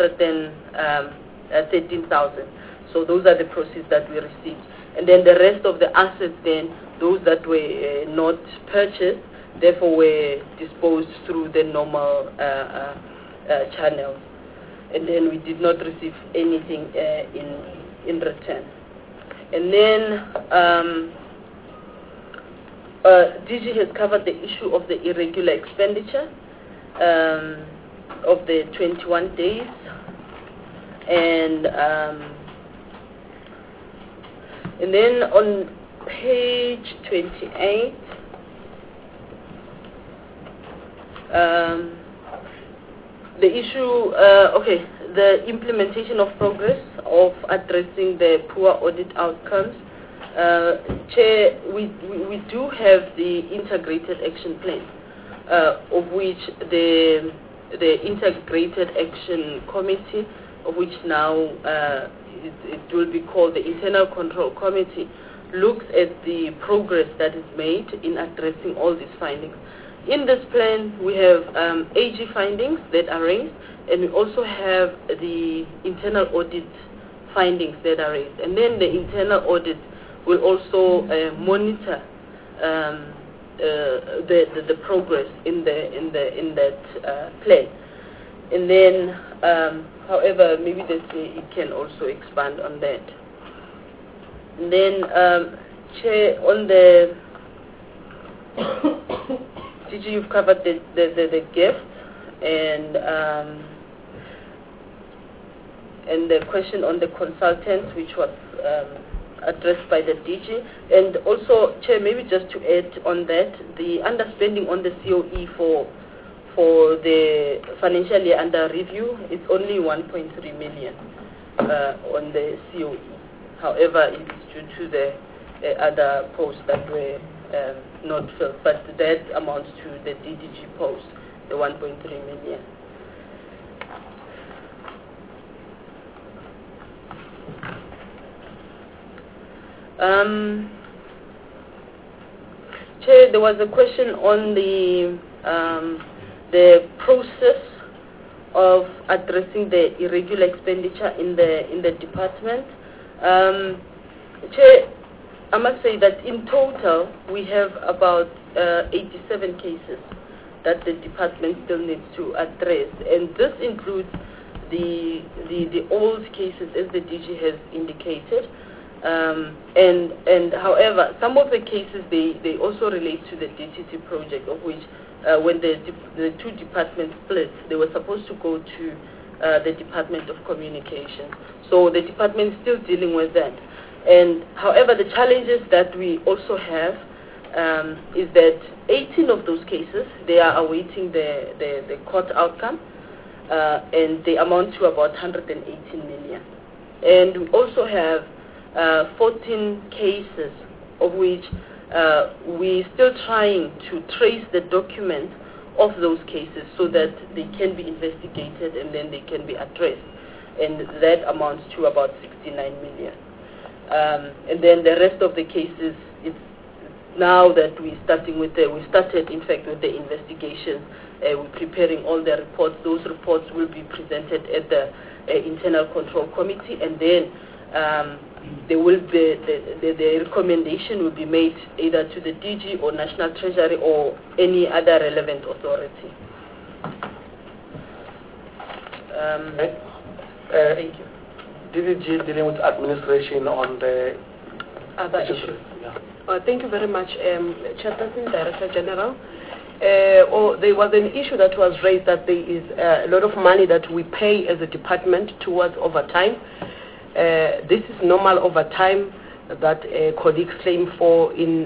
713,000. So those are the proceeds that we received. And then the rest of the assets then, those that were not purchased, therefore were disposed through the normal channels. And then we did not receive anything in return. And then DG has covered the issue of the irregular expenditure of the 21 days. And then on page 28, the issue, the implementation of progress of addressing the poor audit outcomes. Chair, we do have the integrated action plan, of which the integrated action committee, of which now it will be called the Internal Control Committee, looks at the progress that is made in addressing all these findings. In this plan, we have AG findings that are raised, and we also have the internal audit findings that are raised. And then the internal audit will also monitor the progress in that plan. And then, however, maybe it can also expand on that. And then, Chair, on the DG, you've covered the gift and the question on the consultants, which was addressed by the DG. And also, Chair, maybe just to add on that, the underspending on the COE for the financial year under review is only 1.3 million on the COE. However, it is due to the other posts that were not filled, but that amounts to the DDG post, the 1.3 million. Chair, there was a question on the process of addressing the irregular expenditure in the department. Chair, I must say that in total we have about 87 cases that the department still needs to address, and this includes the old cases, as the DG has indicated. And however, some of the cases they also relate to the DTT project, of which when the two departments split, they were supposed to go to the Department of Communications. So the department is still dealing with that. And however, the challenges that we also have is that 18 of those cases, they are awaiting the court outcome, and they amount to about 118 million. And we also have 14 cases of which we're still trying to trace the documents of those cases so that they can be investigated and then they can be addressed. And that amounts to about 69 million. And then the rest of the cases, it's now that we started in fact with the investigations. We're preparing all the reports. Those reports will be presented at the Internal Control Committee, and then the recommendation will be made either to the DG or National Treasury or any other relevant authority. Thank you. DDG dealing with administration on the other issues. Yeah. Thank you very much, Chairperson, Director General. There was an issue that was raised that there is a lot of money that we pay as a department towards overtime. This is normal overtime that colleagues claim for in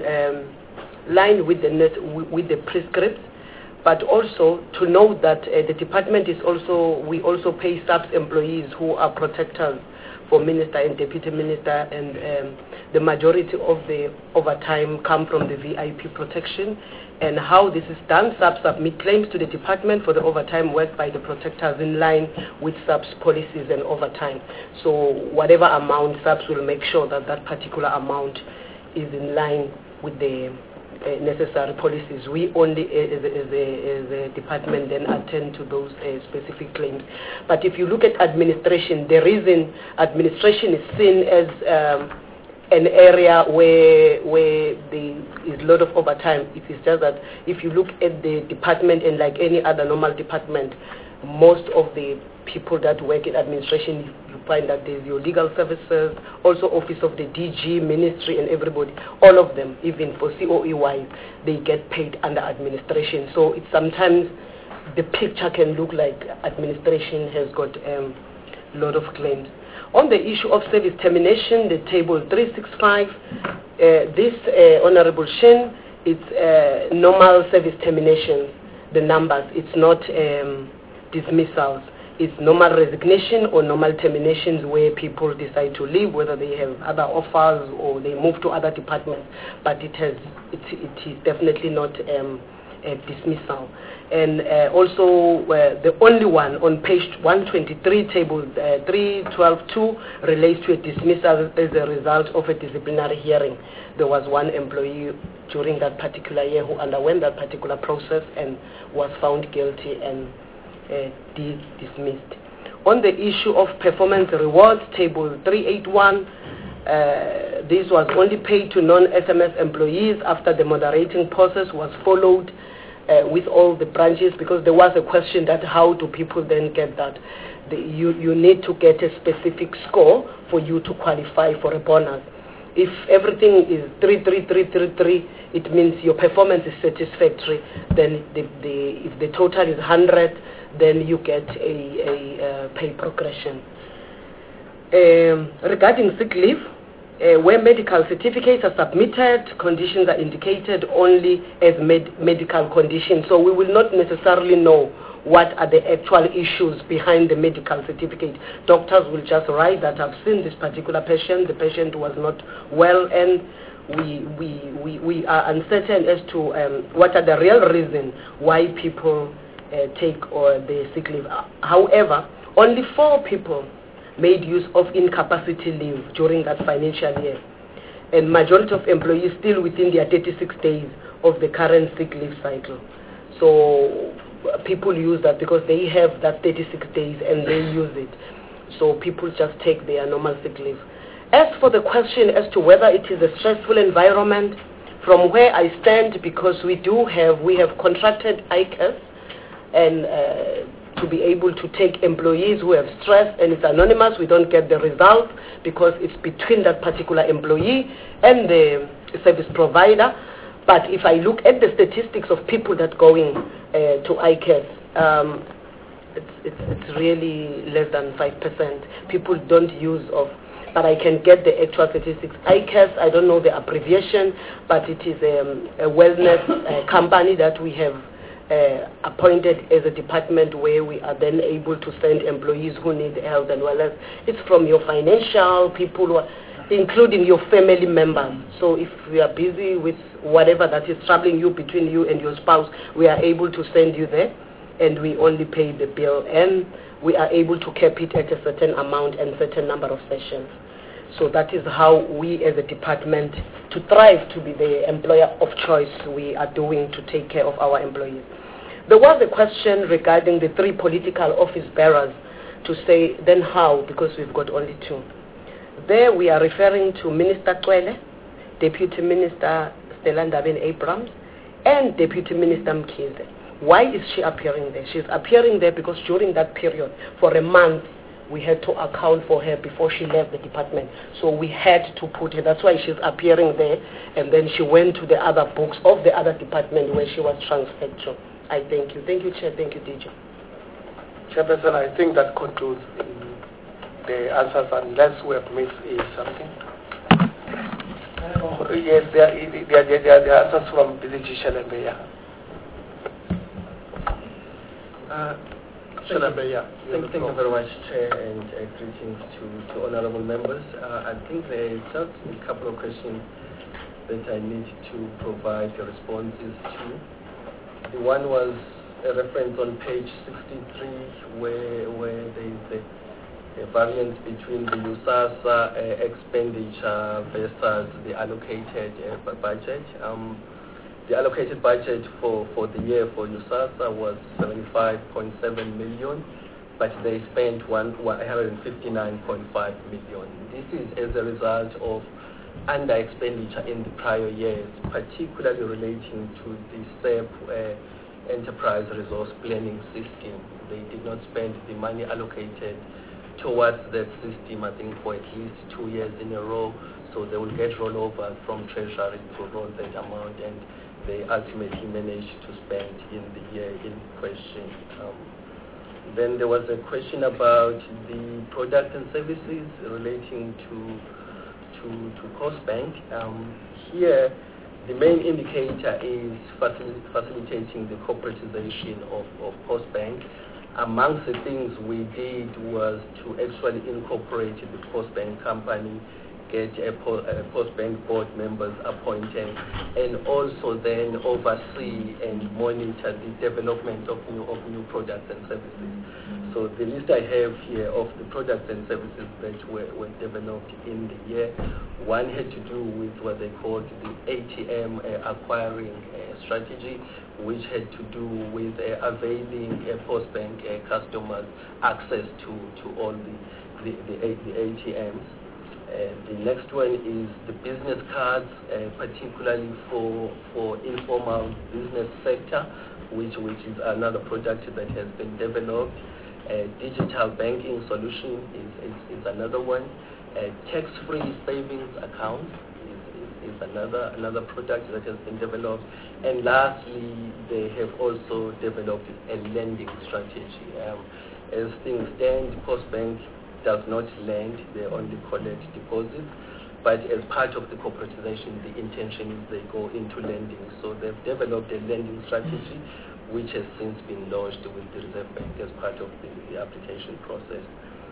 line with the prescripts, but also to know that the department is we also pay subs employees who are protectors for Minister and Deputy Minister, and the majority of the overtime come from the VIP protection. And how this is done, subs submit claims to the department for the overtime work by the protectors in line with subs policies and overtime. So whatever amount, subs will make sure that that particular amount is in line with the necessary policies. We only, as a department, then attend to those specific claims. But if you look at administration, the reason administration is seen as an area where there is a lot of overtime, it is just that if you look at the department and like any other normal department, most of the people that work in administration, you find that there's your legal services, also office of the DG, ministry, and everybody, all of them, even for COE-wise, they get paid under administration. So it's sometimes the picture can look like administration has got a lot of claims. On the issue of service termination, the table 365, this Honorable Shin, it's normal service terminations, the numbers, it's not dismissals. It's normal resignation or normal terminations where people decide to leave, whether they have other offers or they move to other departments, but it is definitely not a dismissal. And also the only one on page 123, table 312.2 relates to a dismissal as a result of a disciplinary hearing. There was one employee during that particular year who underwent that particular process and was found guilty and dismissed. On the issue of performance rewards, table 381, this was only paid to non-SMS employees after the moderating process was followed with all the branches, because there was a question that how do people then get that? You need to get a specific score for you to qualify for a bonus. If everything is 33333, it means your performance is satisfactory. Then if the total is 100, then you get a pay progression. Regarding sick leave, where medical certificates are submitted, conditions are indicated only as medical conditions. So we will not necessarily know what are the actual issues behind the medical certificate. Doctors will just write that I've seen this particular patient, the patient was not well, and we are uncertain as to what are the real reasons why people take the sick leave. However, only 4 people made use of incapacity leave during that financial year, and majority of employees still within their 36 days of the current sick leave cycle. So people use that because they have that 36 days and they use it. So people just take their normal sick leave. As for the question as to whether it is a stressful environment, from where I stand, because we have contracted ICAS and to be able to take employees who have stress, and it's anonymous, we don't get the result because it's between that particular employee and the service provider. But if I look at the statistics of people that going to ICAS, it's really less than 5%. People don't use of, but I can get the actual statistics. ICAS, I don't know the abbreviation, but it is a wellness company that we have appointed as a department where we are then able to send employees who need health and wellness. It's from your financial people, including your family members. So if we are busy with whatever that is troubling you between you and your spouse, we are able to send you there, and we only pay the bill, and we are able to cap it at a certain amount and certain number of sessions. So that is how we as a department, to thrive to be the employer of choice, we are doing to take care of our employees. There was a question regarding the 3 political office bearers to say, then how, because we've got only 2. There we are referring to Minister Cwele, Deputy Minister Stella Ndabeni-Abrahams, and Deputy Minister Mkhize. Why is she appearing there? She's appearing there because during that period, for a month, we had to account for her before she left the department. So we had to put her, that's why she's appearing there, and then she went to the other books of the other department where she was transferred to. I thank you. Thank you, Chair. Thank you, DJ. Chairperson, I think that concludes the answers, unless we have missed something. Yes, there are answers from DG Shelembe. Thank you very much, Chair, and greetings to honorable members. I think there are just a couple of questions that I need to provide the responses to. The one was a reference on page 63 where there is a variance between the USASA expenditure versus the allocated budget. The allocated budget for the year for USASA was 75.7 million, but they spent 159.5 million. This is as a result of under expenditure in the prior years, particularly relating to the SEP enterprise resource planning system. They did not spend the money allocated towards that system, I think, for at least 2 years in a row, so they will get rollover from Treasury to roll that amount, and they ultimately managed to spend in the year in question. Then there was a question about the products and services relating to COSBank. Here, the main indicator is facilitating the corporatization of COSBank. Amongst the things we did was to actually incorporate the COSBank company, get a COSBank board members appointed, and also then oversee and monitor the development of new products and services. So the list I have here of the products and services that were developed in the year, one had to do with what they called the ATM acquiring strategy, which had to do with availing COSBank customers access to all the ATMs. The next one is the business cards, particularly for informal business sector, which is another product that has been developed. Digital banking solution is another one. Tax-free savings account is another product that has been developed. And lastly, they have also developed a lending strategy. As things stand, COSBank does not lend, they only collect deposits. But as part of the corporatization, the intention is they go into lending. So they've developed a lending strategy, which has since been launched with the Reserve Bank as part of the application process.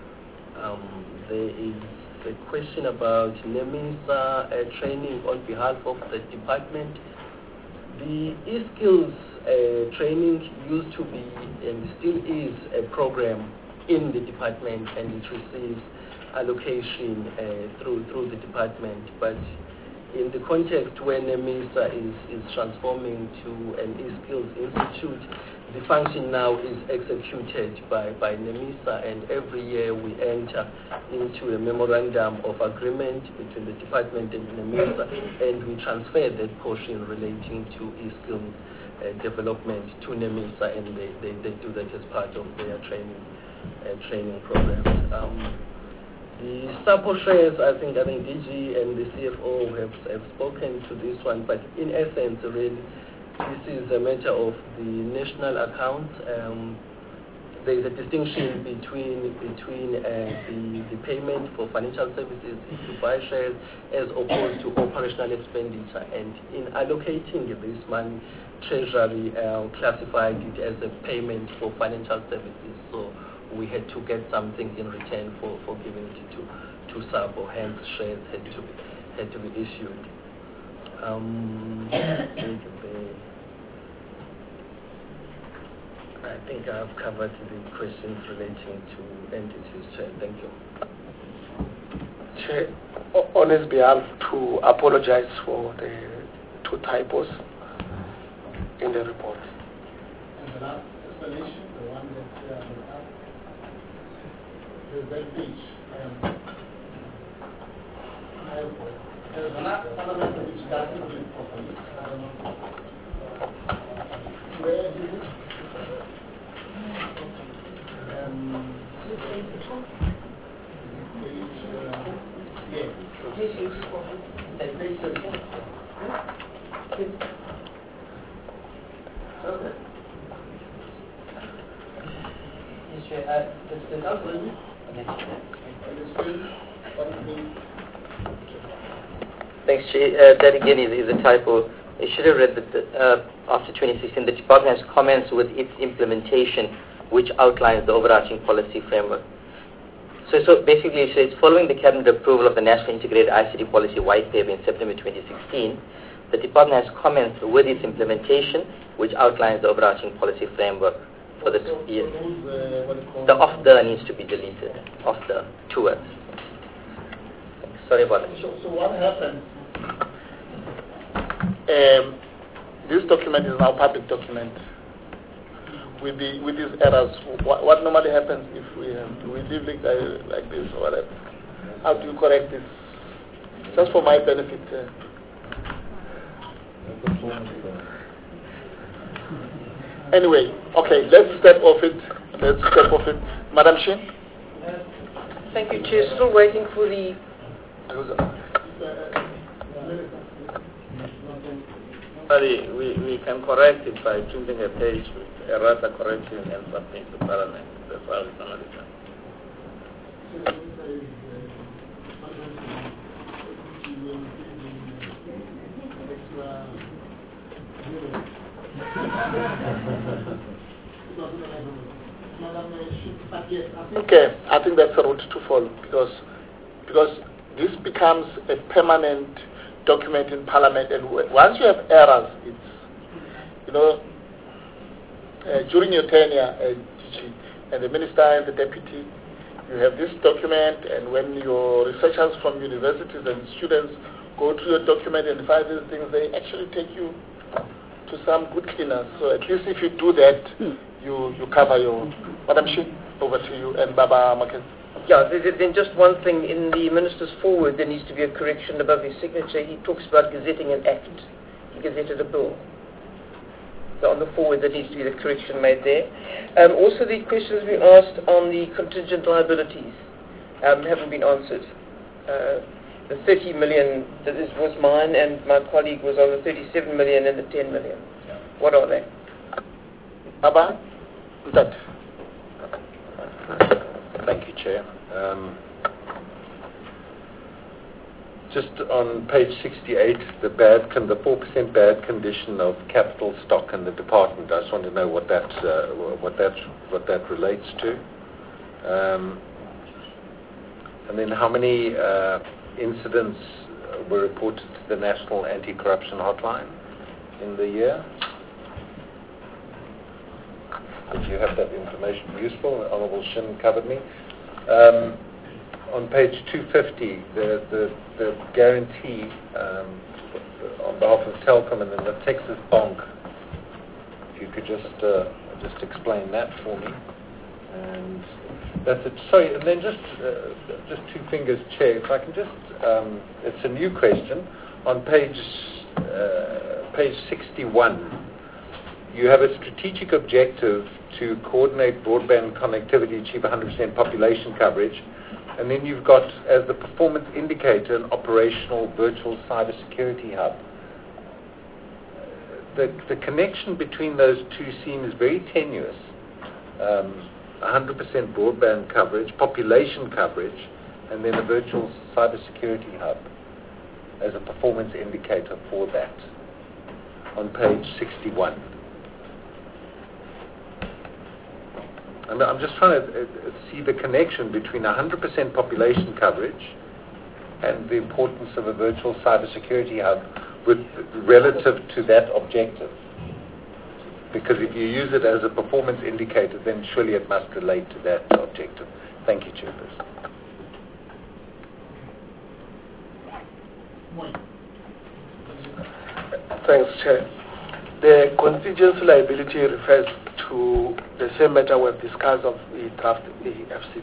There is a question about NEMISA training on behalf of the department. The e-skills training used to be and still is a program in the department, and it receives allocation through the department. But in the context where NEMISA is transforming to an e-skills institute, the function now is executed by NEMISA, and every year we enter into a memorandum of agreement between the department and NEMISA, and we transfer that portion relating to e-skill development to NEMISA, and they do that as part of their training programs. The SAPO shares, I think DG and the CFO have spoken to this one, but in essence, really, this is a matter of the national account. There is a distinction between the payment for financial services to buy shares as opposed to operational expenditure. And in allocating this money, Treasury classified it as a payment for financial services. So we had to get something in return for giving it to SAPO, hence shares had to be issued. I think I've covered the questions relating to entities, Chair. Thank you. Chair, on his behalf, to apologize for the 2 typos in the report. And the last explanation, the one that up, is that beach. There's another parliament which doesn't do it properly. I don't know. Where is it? Thanks, Chair. That again is a typo. I should have read that after 2016, the department has comments with its implementation, which outlines the overarching policy framework. So basically, it's following the Cabinet approval of the National Integrated ICT Policy White Paper in September 2016, the department has comments with its implementation, which outlines the overarching policy framework for the 2 years. The off the needs to be deleted, off the 2 words. Sorry about that. So what happened? This document is now public document. With these errors, what normally happens if we leave it like this or whatever? How do you correct this? Just for my benefit. Anyway, okay, let's step off it. Madam Shin? Thank you, Chair. Still waiting for the... Sorry, we can correct it by printing a page with errata correction and submitting to Parliament. That's how it's normally done. Okay, I think that's a route to follow because this becomes a permanent document in Parliament, and once you have errors, it's during your tenure and the minister and the deputy, you have this document, and when your researchers from universities and students go through your document and find these things, they actually take you to some good cleaners. So at least if you do that, you cover your... Madam Shi, over to you, and Baba Market. Yeah, then just one thing. In the Minister's forward, there needs to be a correction above his signature. He talks about gazetting an act. He gazetted a bill. So on the forward, there needs to be the correction made there. Also, the questions we asked on the contingent liabilities haven't been answered. The 30 million, that was mine, and my colleague was on the 37 million and the 10 million. What are they? Baba? That. Thank you, Chair. Just on page 68, the 4% bad condition of capital stock in the department. I just want to know what that relates to, and then how many incidents were reported to the National Anti-Corruption Hotline in the year. If you have that information useful, Honourable Shin covered me. On page 250, the guarantee on behalf of Telkom and then the Texas Bank. If you could just just explain that for me. And that's it. Sorry, and then just two fingers, Chair. If I can just, it's a new question on page 61. You have a strategic objective to coordinate broadband connectivity, achieve 100% population coverage, and then you've got, as the performance indicator, an operational virtual cybersecurity hub. The connection between those two seems very tenuous. 100% broadband coverage, population coverage, and then a virtual cybersecurity hub as a performance indicator for that on page 61. I'm just trying to see the connection between 100% population coverage and the importance of a virtual cybersecurity hub relative to that objective. Because if you use it as a performance indicator, then surely it must relate to that objective. Thank you, Chairperson. Thanks, Chair. The contingency liability refers to the same matter we've discussed of the draft the FCP.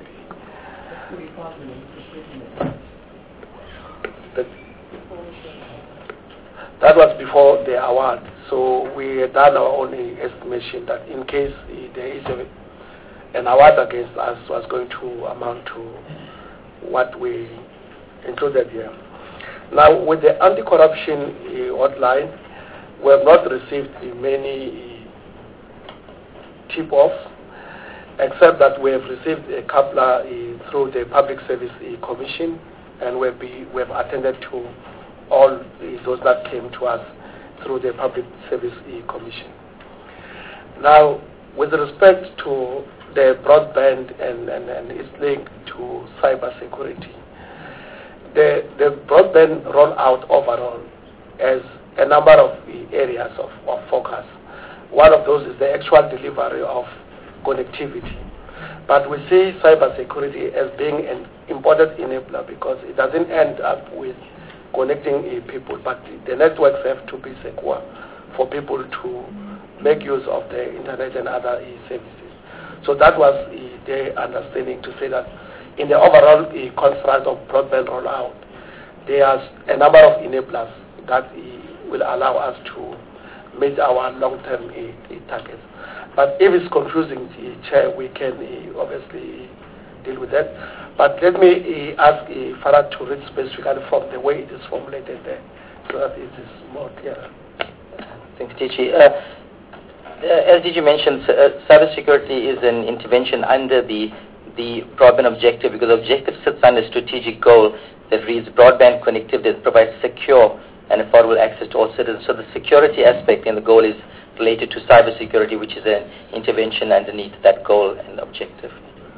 That was before the award, so we had done our own estimation that in case there is an award against us was going to amount to what we included here. Now, with the anti-corruption hotline, we have not received many tip-offs, except that we have received a couple through the Public Service Commission, and we have attended to all those that came to us through the Public Service Commission. Now, with respect to the broadband and its link to cybersecurity, the broadband rollout overall has a number of areas of focus. One of those is the actual delivery of connectivity. But we see cybersecurity as being an important enabler because it doesn't end up with connecting people, but the networks have to be secure for people to make use of the internet and other services. So that was the understanding, to say that in the overall construct of broadband rollout, there are a number of enablers that will allow us to meet our long-term targets. But if it's confusing, Chair, we can obviously deal with that. But let me ask Farah to read specifically from the way it is formulated there, so that it is more clear. Thanks, DG. As DG mentioned, cybersecurity is an intervention under the broadband objective, because the objective sits under a strategic goal that reads broadband connectivity that provides secure and affordable access to all citizens. So the security aspect in the goal is related to cybersecurity, which is an intervention underneath that goal and objective.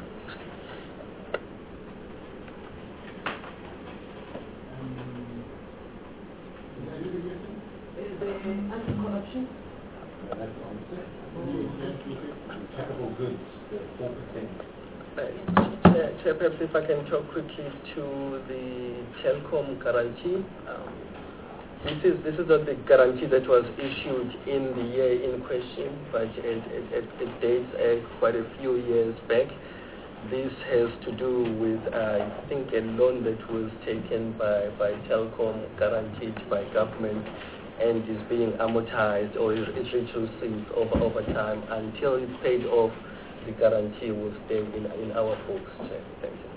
Anti-corruption? Capital goods, 4%. Chair, perhaps if I can talk quickly to the Telkom guarantee. This is not the guarantee that was issued in the year in question, but it dates quite a few years back. This has to do with, I think, a loan that was taken by Telkom, guaranteed by government, and is being amortized or is reducing over time until it's paid off. The guarantee will stay in our books. Thank you.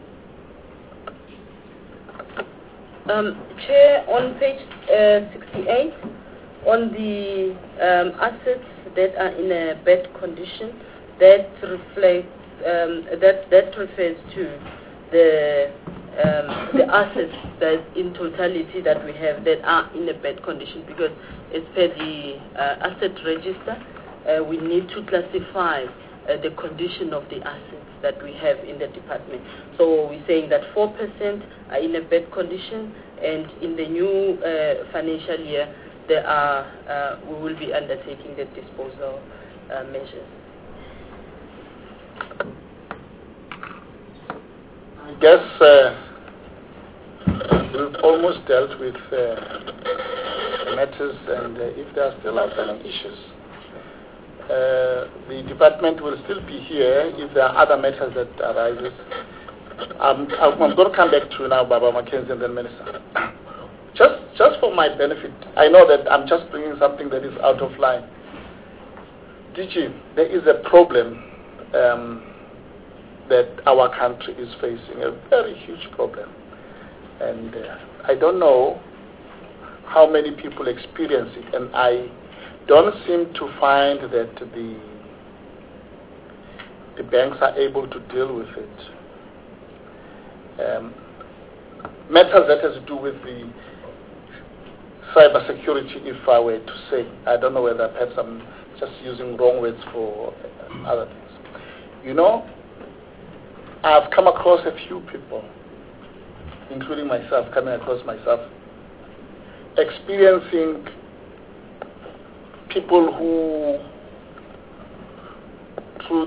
Chair, on page 68, on the assets that are in a bad condition, that reflects that refers to the assets that in totality that we have that are in a bad condition, because as per the asset register, we need to classify the condition of the assets that we have in the department. So we're saying that 4% are in a bad condition, and in the new financial year, there are we will be undertaking the disposal measures. I guess we've almost dealt with matters, and if there are still outstanding issues, the department will still be here if there are other matters that arises. I'm going to come back to you now, Baba Mackenzie and then Minister. Just for my benefit, I know that I'm just bringing something that is out of line. DG, there is a problem that our country is facing, a very huge problem. And I don't know how many people experience it, and I don't seem to find that the banks are able to deal with it. Matters that has to do with the cyber security, if I were to say. I don't know whether perhaps I'm just using wrong words for other things. You know, I've come across a few people, including myself, experiencing people who, through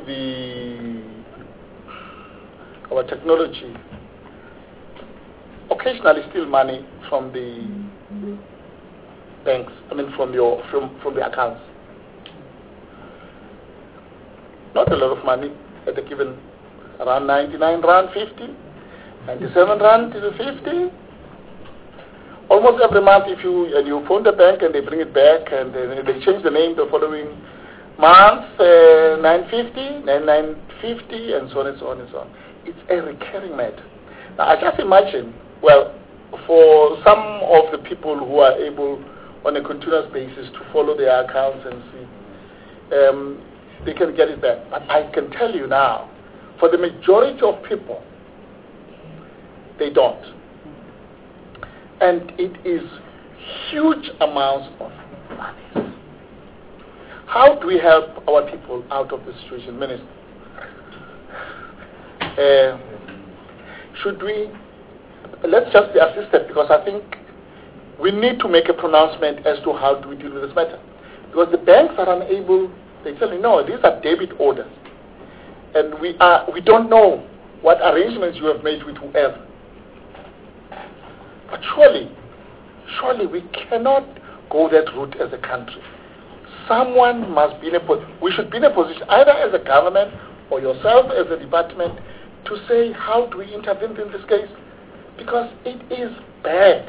our technology, occasionally steal money from the banks, from the accounts. Not a lot of money at a given, around 99 rand 50, 97 rand to 50. Almost every month, if you phone the bank and they bring it back and they change the name the following month, 950, 9950, and so on and so on and so on. It's a recurring matter. Now, I just imagine, well, for some of the people who are able on a continuous basis to follow their accounts and see, they can get it back. But I can tell you now, for the majority of people, they don't. And it is huge amounts of money. How do we help our people out of the situation, Minister? Should we, let's just be assisted, because I think we need to make a pronouncement as to how do we deal with this matter. Because the banks are unable, they tell me, no, these are debit orders. And we don't know what arrangements you have made with whoever. But surely we cannot go that route as a country. Someone must be in a position, we should be in a position, either as a government or yourself as a department, to say, how do we intervene in this case? Because it is bad.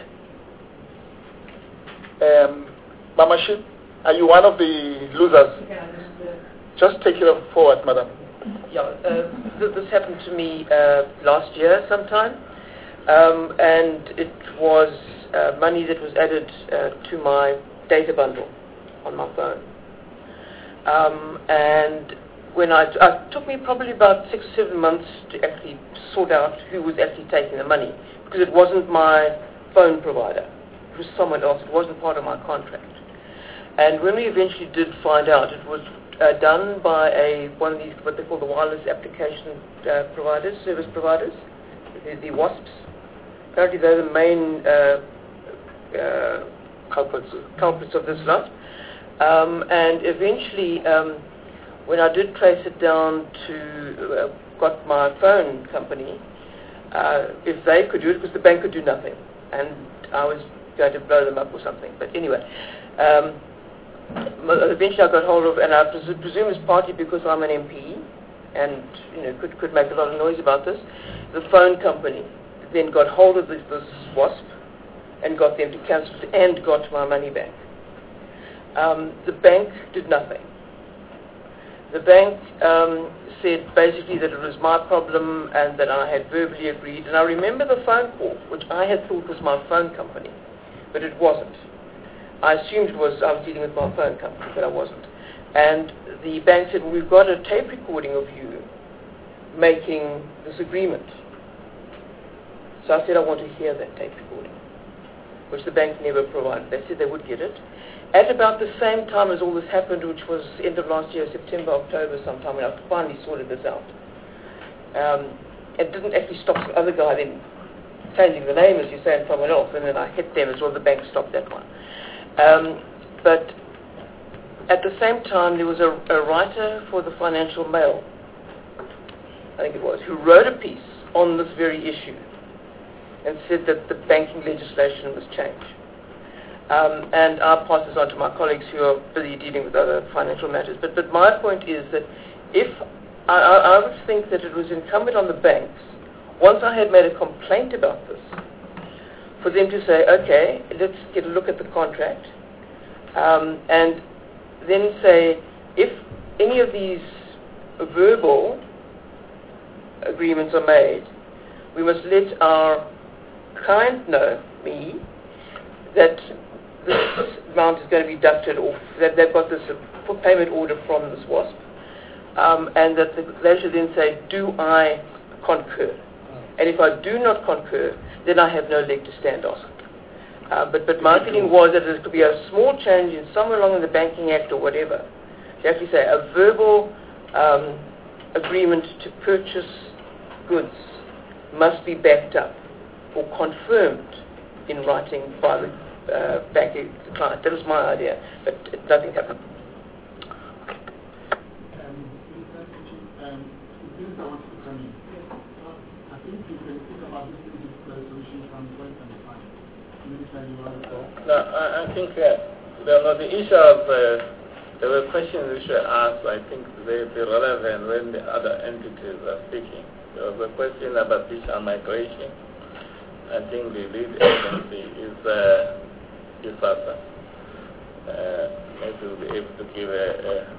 Mama Ship, are you one of the losers? Just take it forward, madam. Yeah, this happened to me last year sometime, and it was money that was added to my data bundle on my phone. And when it took me probably about 6 or 7 months to actually sort out who was actually taking the money, because it wasn't my phone provider. It was someone else. It wasn't part of my contract. And when we eventually did find out, it was done by one of these, what they call the wireless application providers, service providers, the WASPs. Apparently they're the main culprits of this lot. And eventually, when I did trace it down to, got my phone company, if they could do it, because the bank could do nothing. And I was going to blow them up or something. But anyway, eventually I got hold of, and I presume it's partly because I'm an MP, and could make a lot of noise about this. The phone company then got hold of this WASP and got them to cancel it and got my money back. The bank did nothing. The bank said basically that it was my problem and that I had verbally agreed. And I remember the phone call, which I had thought was my phone company, but it wasn't. I assumed I was dealing with my phone company, but I wasn't. And the bank said, well, we've got a tape recording of you making this agreement. So I said, I want to hear that tape recording, which the bank never provided. They said they would get it. At about the same time as all this happened, which was end of last year, September, October sometime, when I finally sorted this out. It didn't actually stop the other guy then changing the name, as you say, and someone else, and then I hit them as well. The bank stopped that one. But at the same time, there was a writer for the Financial Mail, I think it was, who wrote a piece on this very issue and said that the banking legislation must change. and I'll pass this on to my colleagues who are busy dealing with other financial matters. But my point is that if I would think that it was incumbent on the banks, once I had made a complaint about this, for them to say, okay, let's get a look at the contract, and then say, if any of these verbal agreements are made, we must let our client know, me, that this amount is going to be deducted off, that they've got this payment order from this WASP, and that they should then say, do I concur? And if I do not concur, then I have no leg to stand on. But my feeling was that there could be a small change in somewhere along in the Banking Act or whatever, to actually say a verbal agreement to purchase goods must be backed up or confirmed in writing by the banking client. That was my idea, but nothing happened. No, I think the issue of there were questions which were asked. I think they're relevant when the other entities are speaking. There was a question about digital migration. I think the lead agency is ISASA. Maybe we'll be able to give a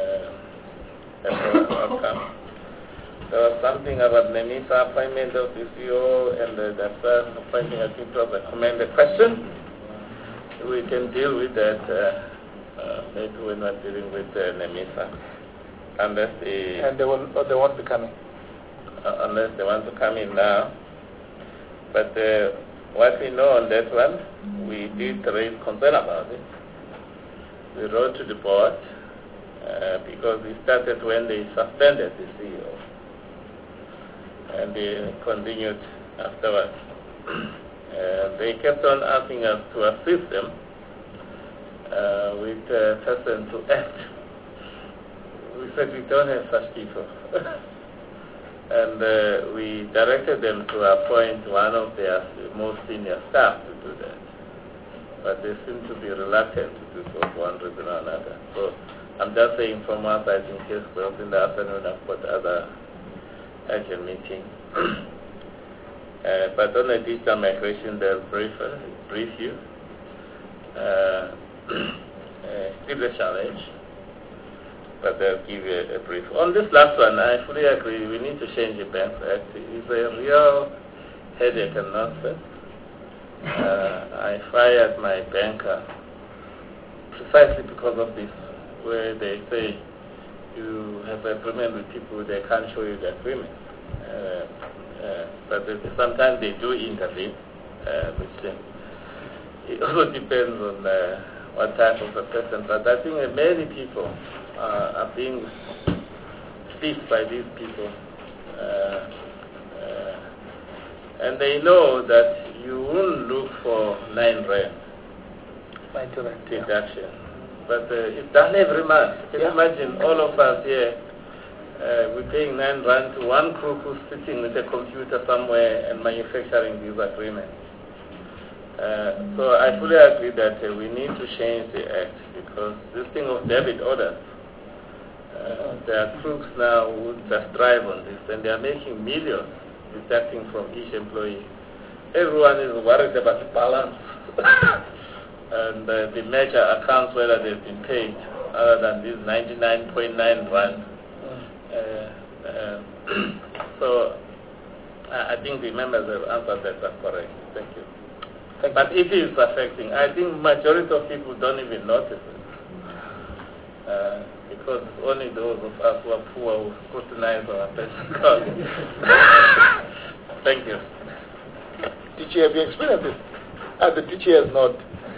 outcome. There was something about NEMISA appointment of the CEO and the first appointment. I think it was a commended question. We can deal with that maybe when we're dealing with NEMISA, unless they won't be coming. Unless they want to come in now. But what we know on that one, we did raise concern about it. We wrote to the board because we started when they suspended the CEO. And they continued afterwards. They kept on asking us to assist them with person to act. We said we don't have such people. And we directed them to appoint one of their most senior staff to do that. But they seem to be reluctant to do so for one reason or another. So I'm just saying from our side, in case we're in the afternoon, I've got other urgent meeting. But on the digital migration, they'll brief you. Still a challenge, but they'll give you a brief. On this last one, I fully agree. We need to change the Banks Act. It's a real headache and nonsense. I fired my banker precisely because of this, where they say you have an agreement with people, they can't show you the agreement. But sometimes they do intervene, which it also depends on what type of a person. But I think many people are being stiffed by these people. And they know that you won't look for 9 rand deduction. But it's done every month. Can you imagine all of us here, we're paying 9 rand to one crook who's sitting with a computer somewhere and manufacturing these agreements. So I fully agree that we need to change the act, because this thing of debit orders, there are crooks now who just drive on this, and they are making millions deducting from each employee. Everyone is worried about the balance and the major accounts, whether they've been paid, other than this 99.9 rand. So I think the members have answered that correct. Thank you. But it is affecting. I think majority of people don't even notice it. Because only those of us who are poor who scrutinize our pension cards. Thank you. DG, have you experienced it? The DG has not.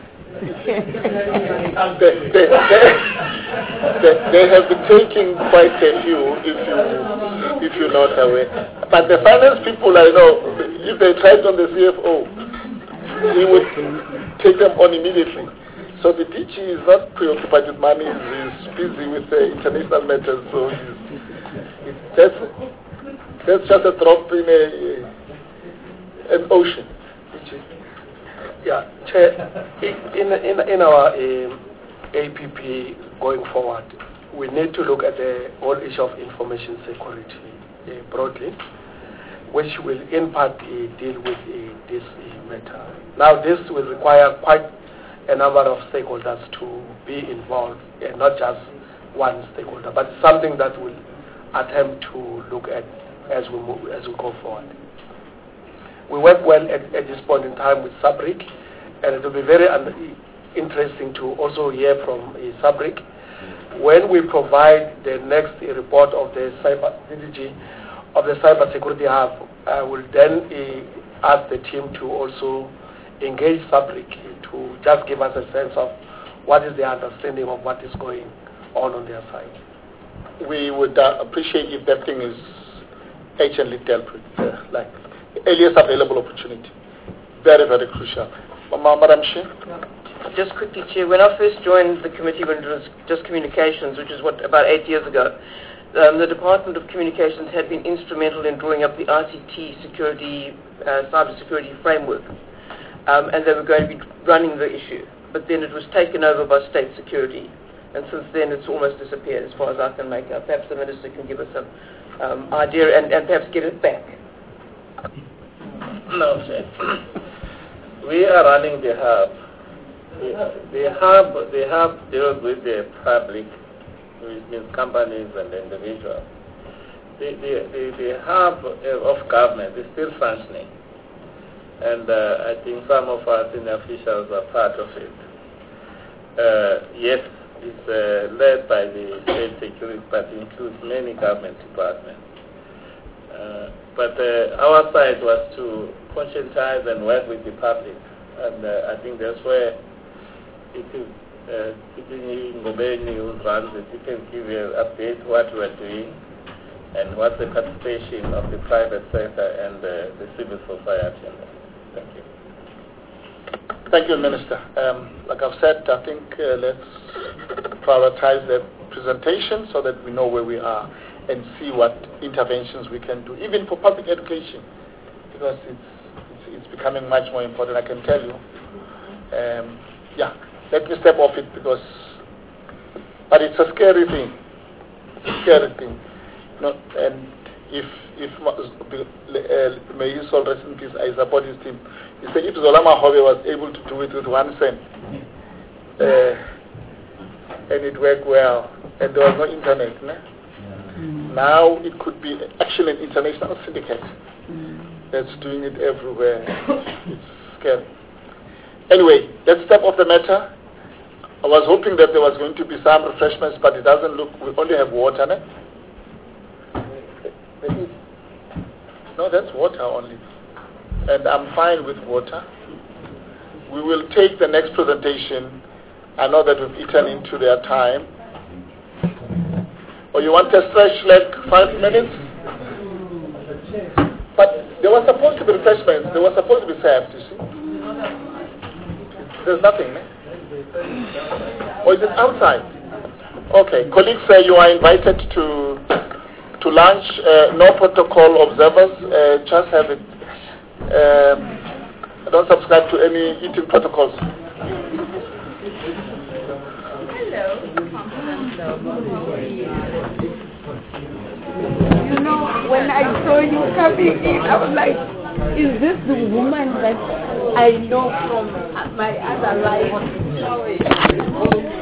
They have been taking quite a few, if you're not aware. But the finance people, I know, if they tried on the CFO, he would take them on immediately. So the DG is not preoccupied with money, he's busy with the international matters, so that's just a drop in an ocean. Yeah, Chair, in our APP going forward, we need to look at the whole issue of information security broadly, which will in part deal with this matter. Now, this will require quite a number of stakeholders to be involved, and not just one stakeholder, but something that we'll attempt to look at as we go forward. We work well at this point in time with SABRIC, and it will be very interesting to also hear from SABRIC. When we provide the next report of the DDG of the Cyber Security Hub, I will then ask the team to also engage SABRIC to just give us a sense of what is the understanding of what is going on their side. We would appreciate if that thing is urgently dealt with, like earliest available opportunity. Very, very crucial. Madam Chair? Just quickly, Chair, when I first joined the committee when it was just communications, which is about 8 years ago, the Department of Communications had been instrumental in drawing up the ICT security, cyber security framework, and they were going to be running the issue. But then it was taken over by state security, and since then it's almost disappeared as far as I can make out. Perhaps the Minister can give us some idea and perhaps get it back. No, sir. We are running the hub. The hub deals with the public, which means companies and individuals. The hub of government is still functioning, and I think some of our senior officials are part of it. Yes, it's led by the state security, but includes many government departments. But our side was to conscientize and work with the public, and I think that's where it is Ngobeni who runs it. You can give you an update what we are doing and what's the participation of the private sector and the civil society. Thank you. Thank you, Minister. Like I've said, I think let's prioritize the presentation so that we know where we are and see what interventions we can do, even for public education, because it's becoming much more important, I can tell you. Yeah, let me step off it but it's a scary thing. It's a scary thing. And if may his soul rest in peace, I support his team. He said if Zolama Hobe was able to do it with 1 cent, and it worked well, and there was no internet, now it could be actually an international syndicate that's doing it everywhere. It's scary. Anyway, let's step off the matter. I was hoping that there was going to be some refreshments, but it doesn't look. We only have water, no? No, that's water only. And I'm fine with water. We will take the next presentation. I know that we've eaten into their time. Or you want to stretch like 5 minutes? But there was supposed to be refreshments. They were supposed to be served, you see. There's nothing, eh? Or is it outside? Okay, colleagues, you are invited to lunch. No protocol observers. Just have it. I don't subscribe to any eating protocols. You know, when I saw you coming in, I was like, is this the woman that I know from my other life?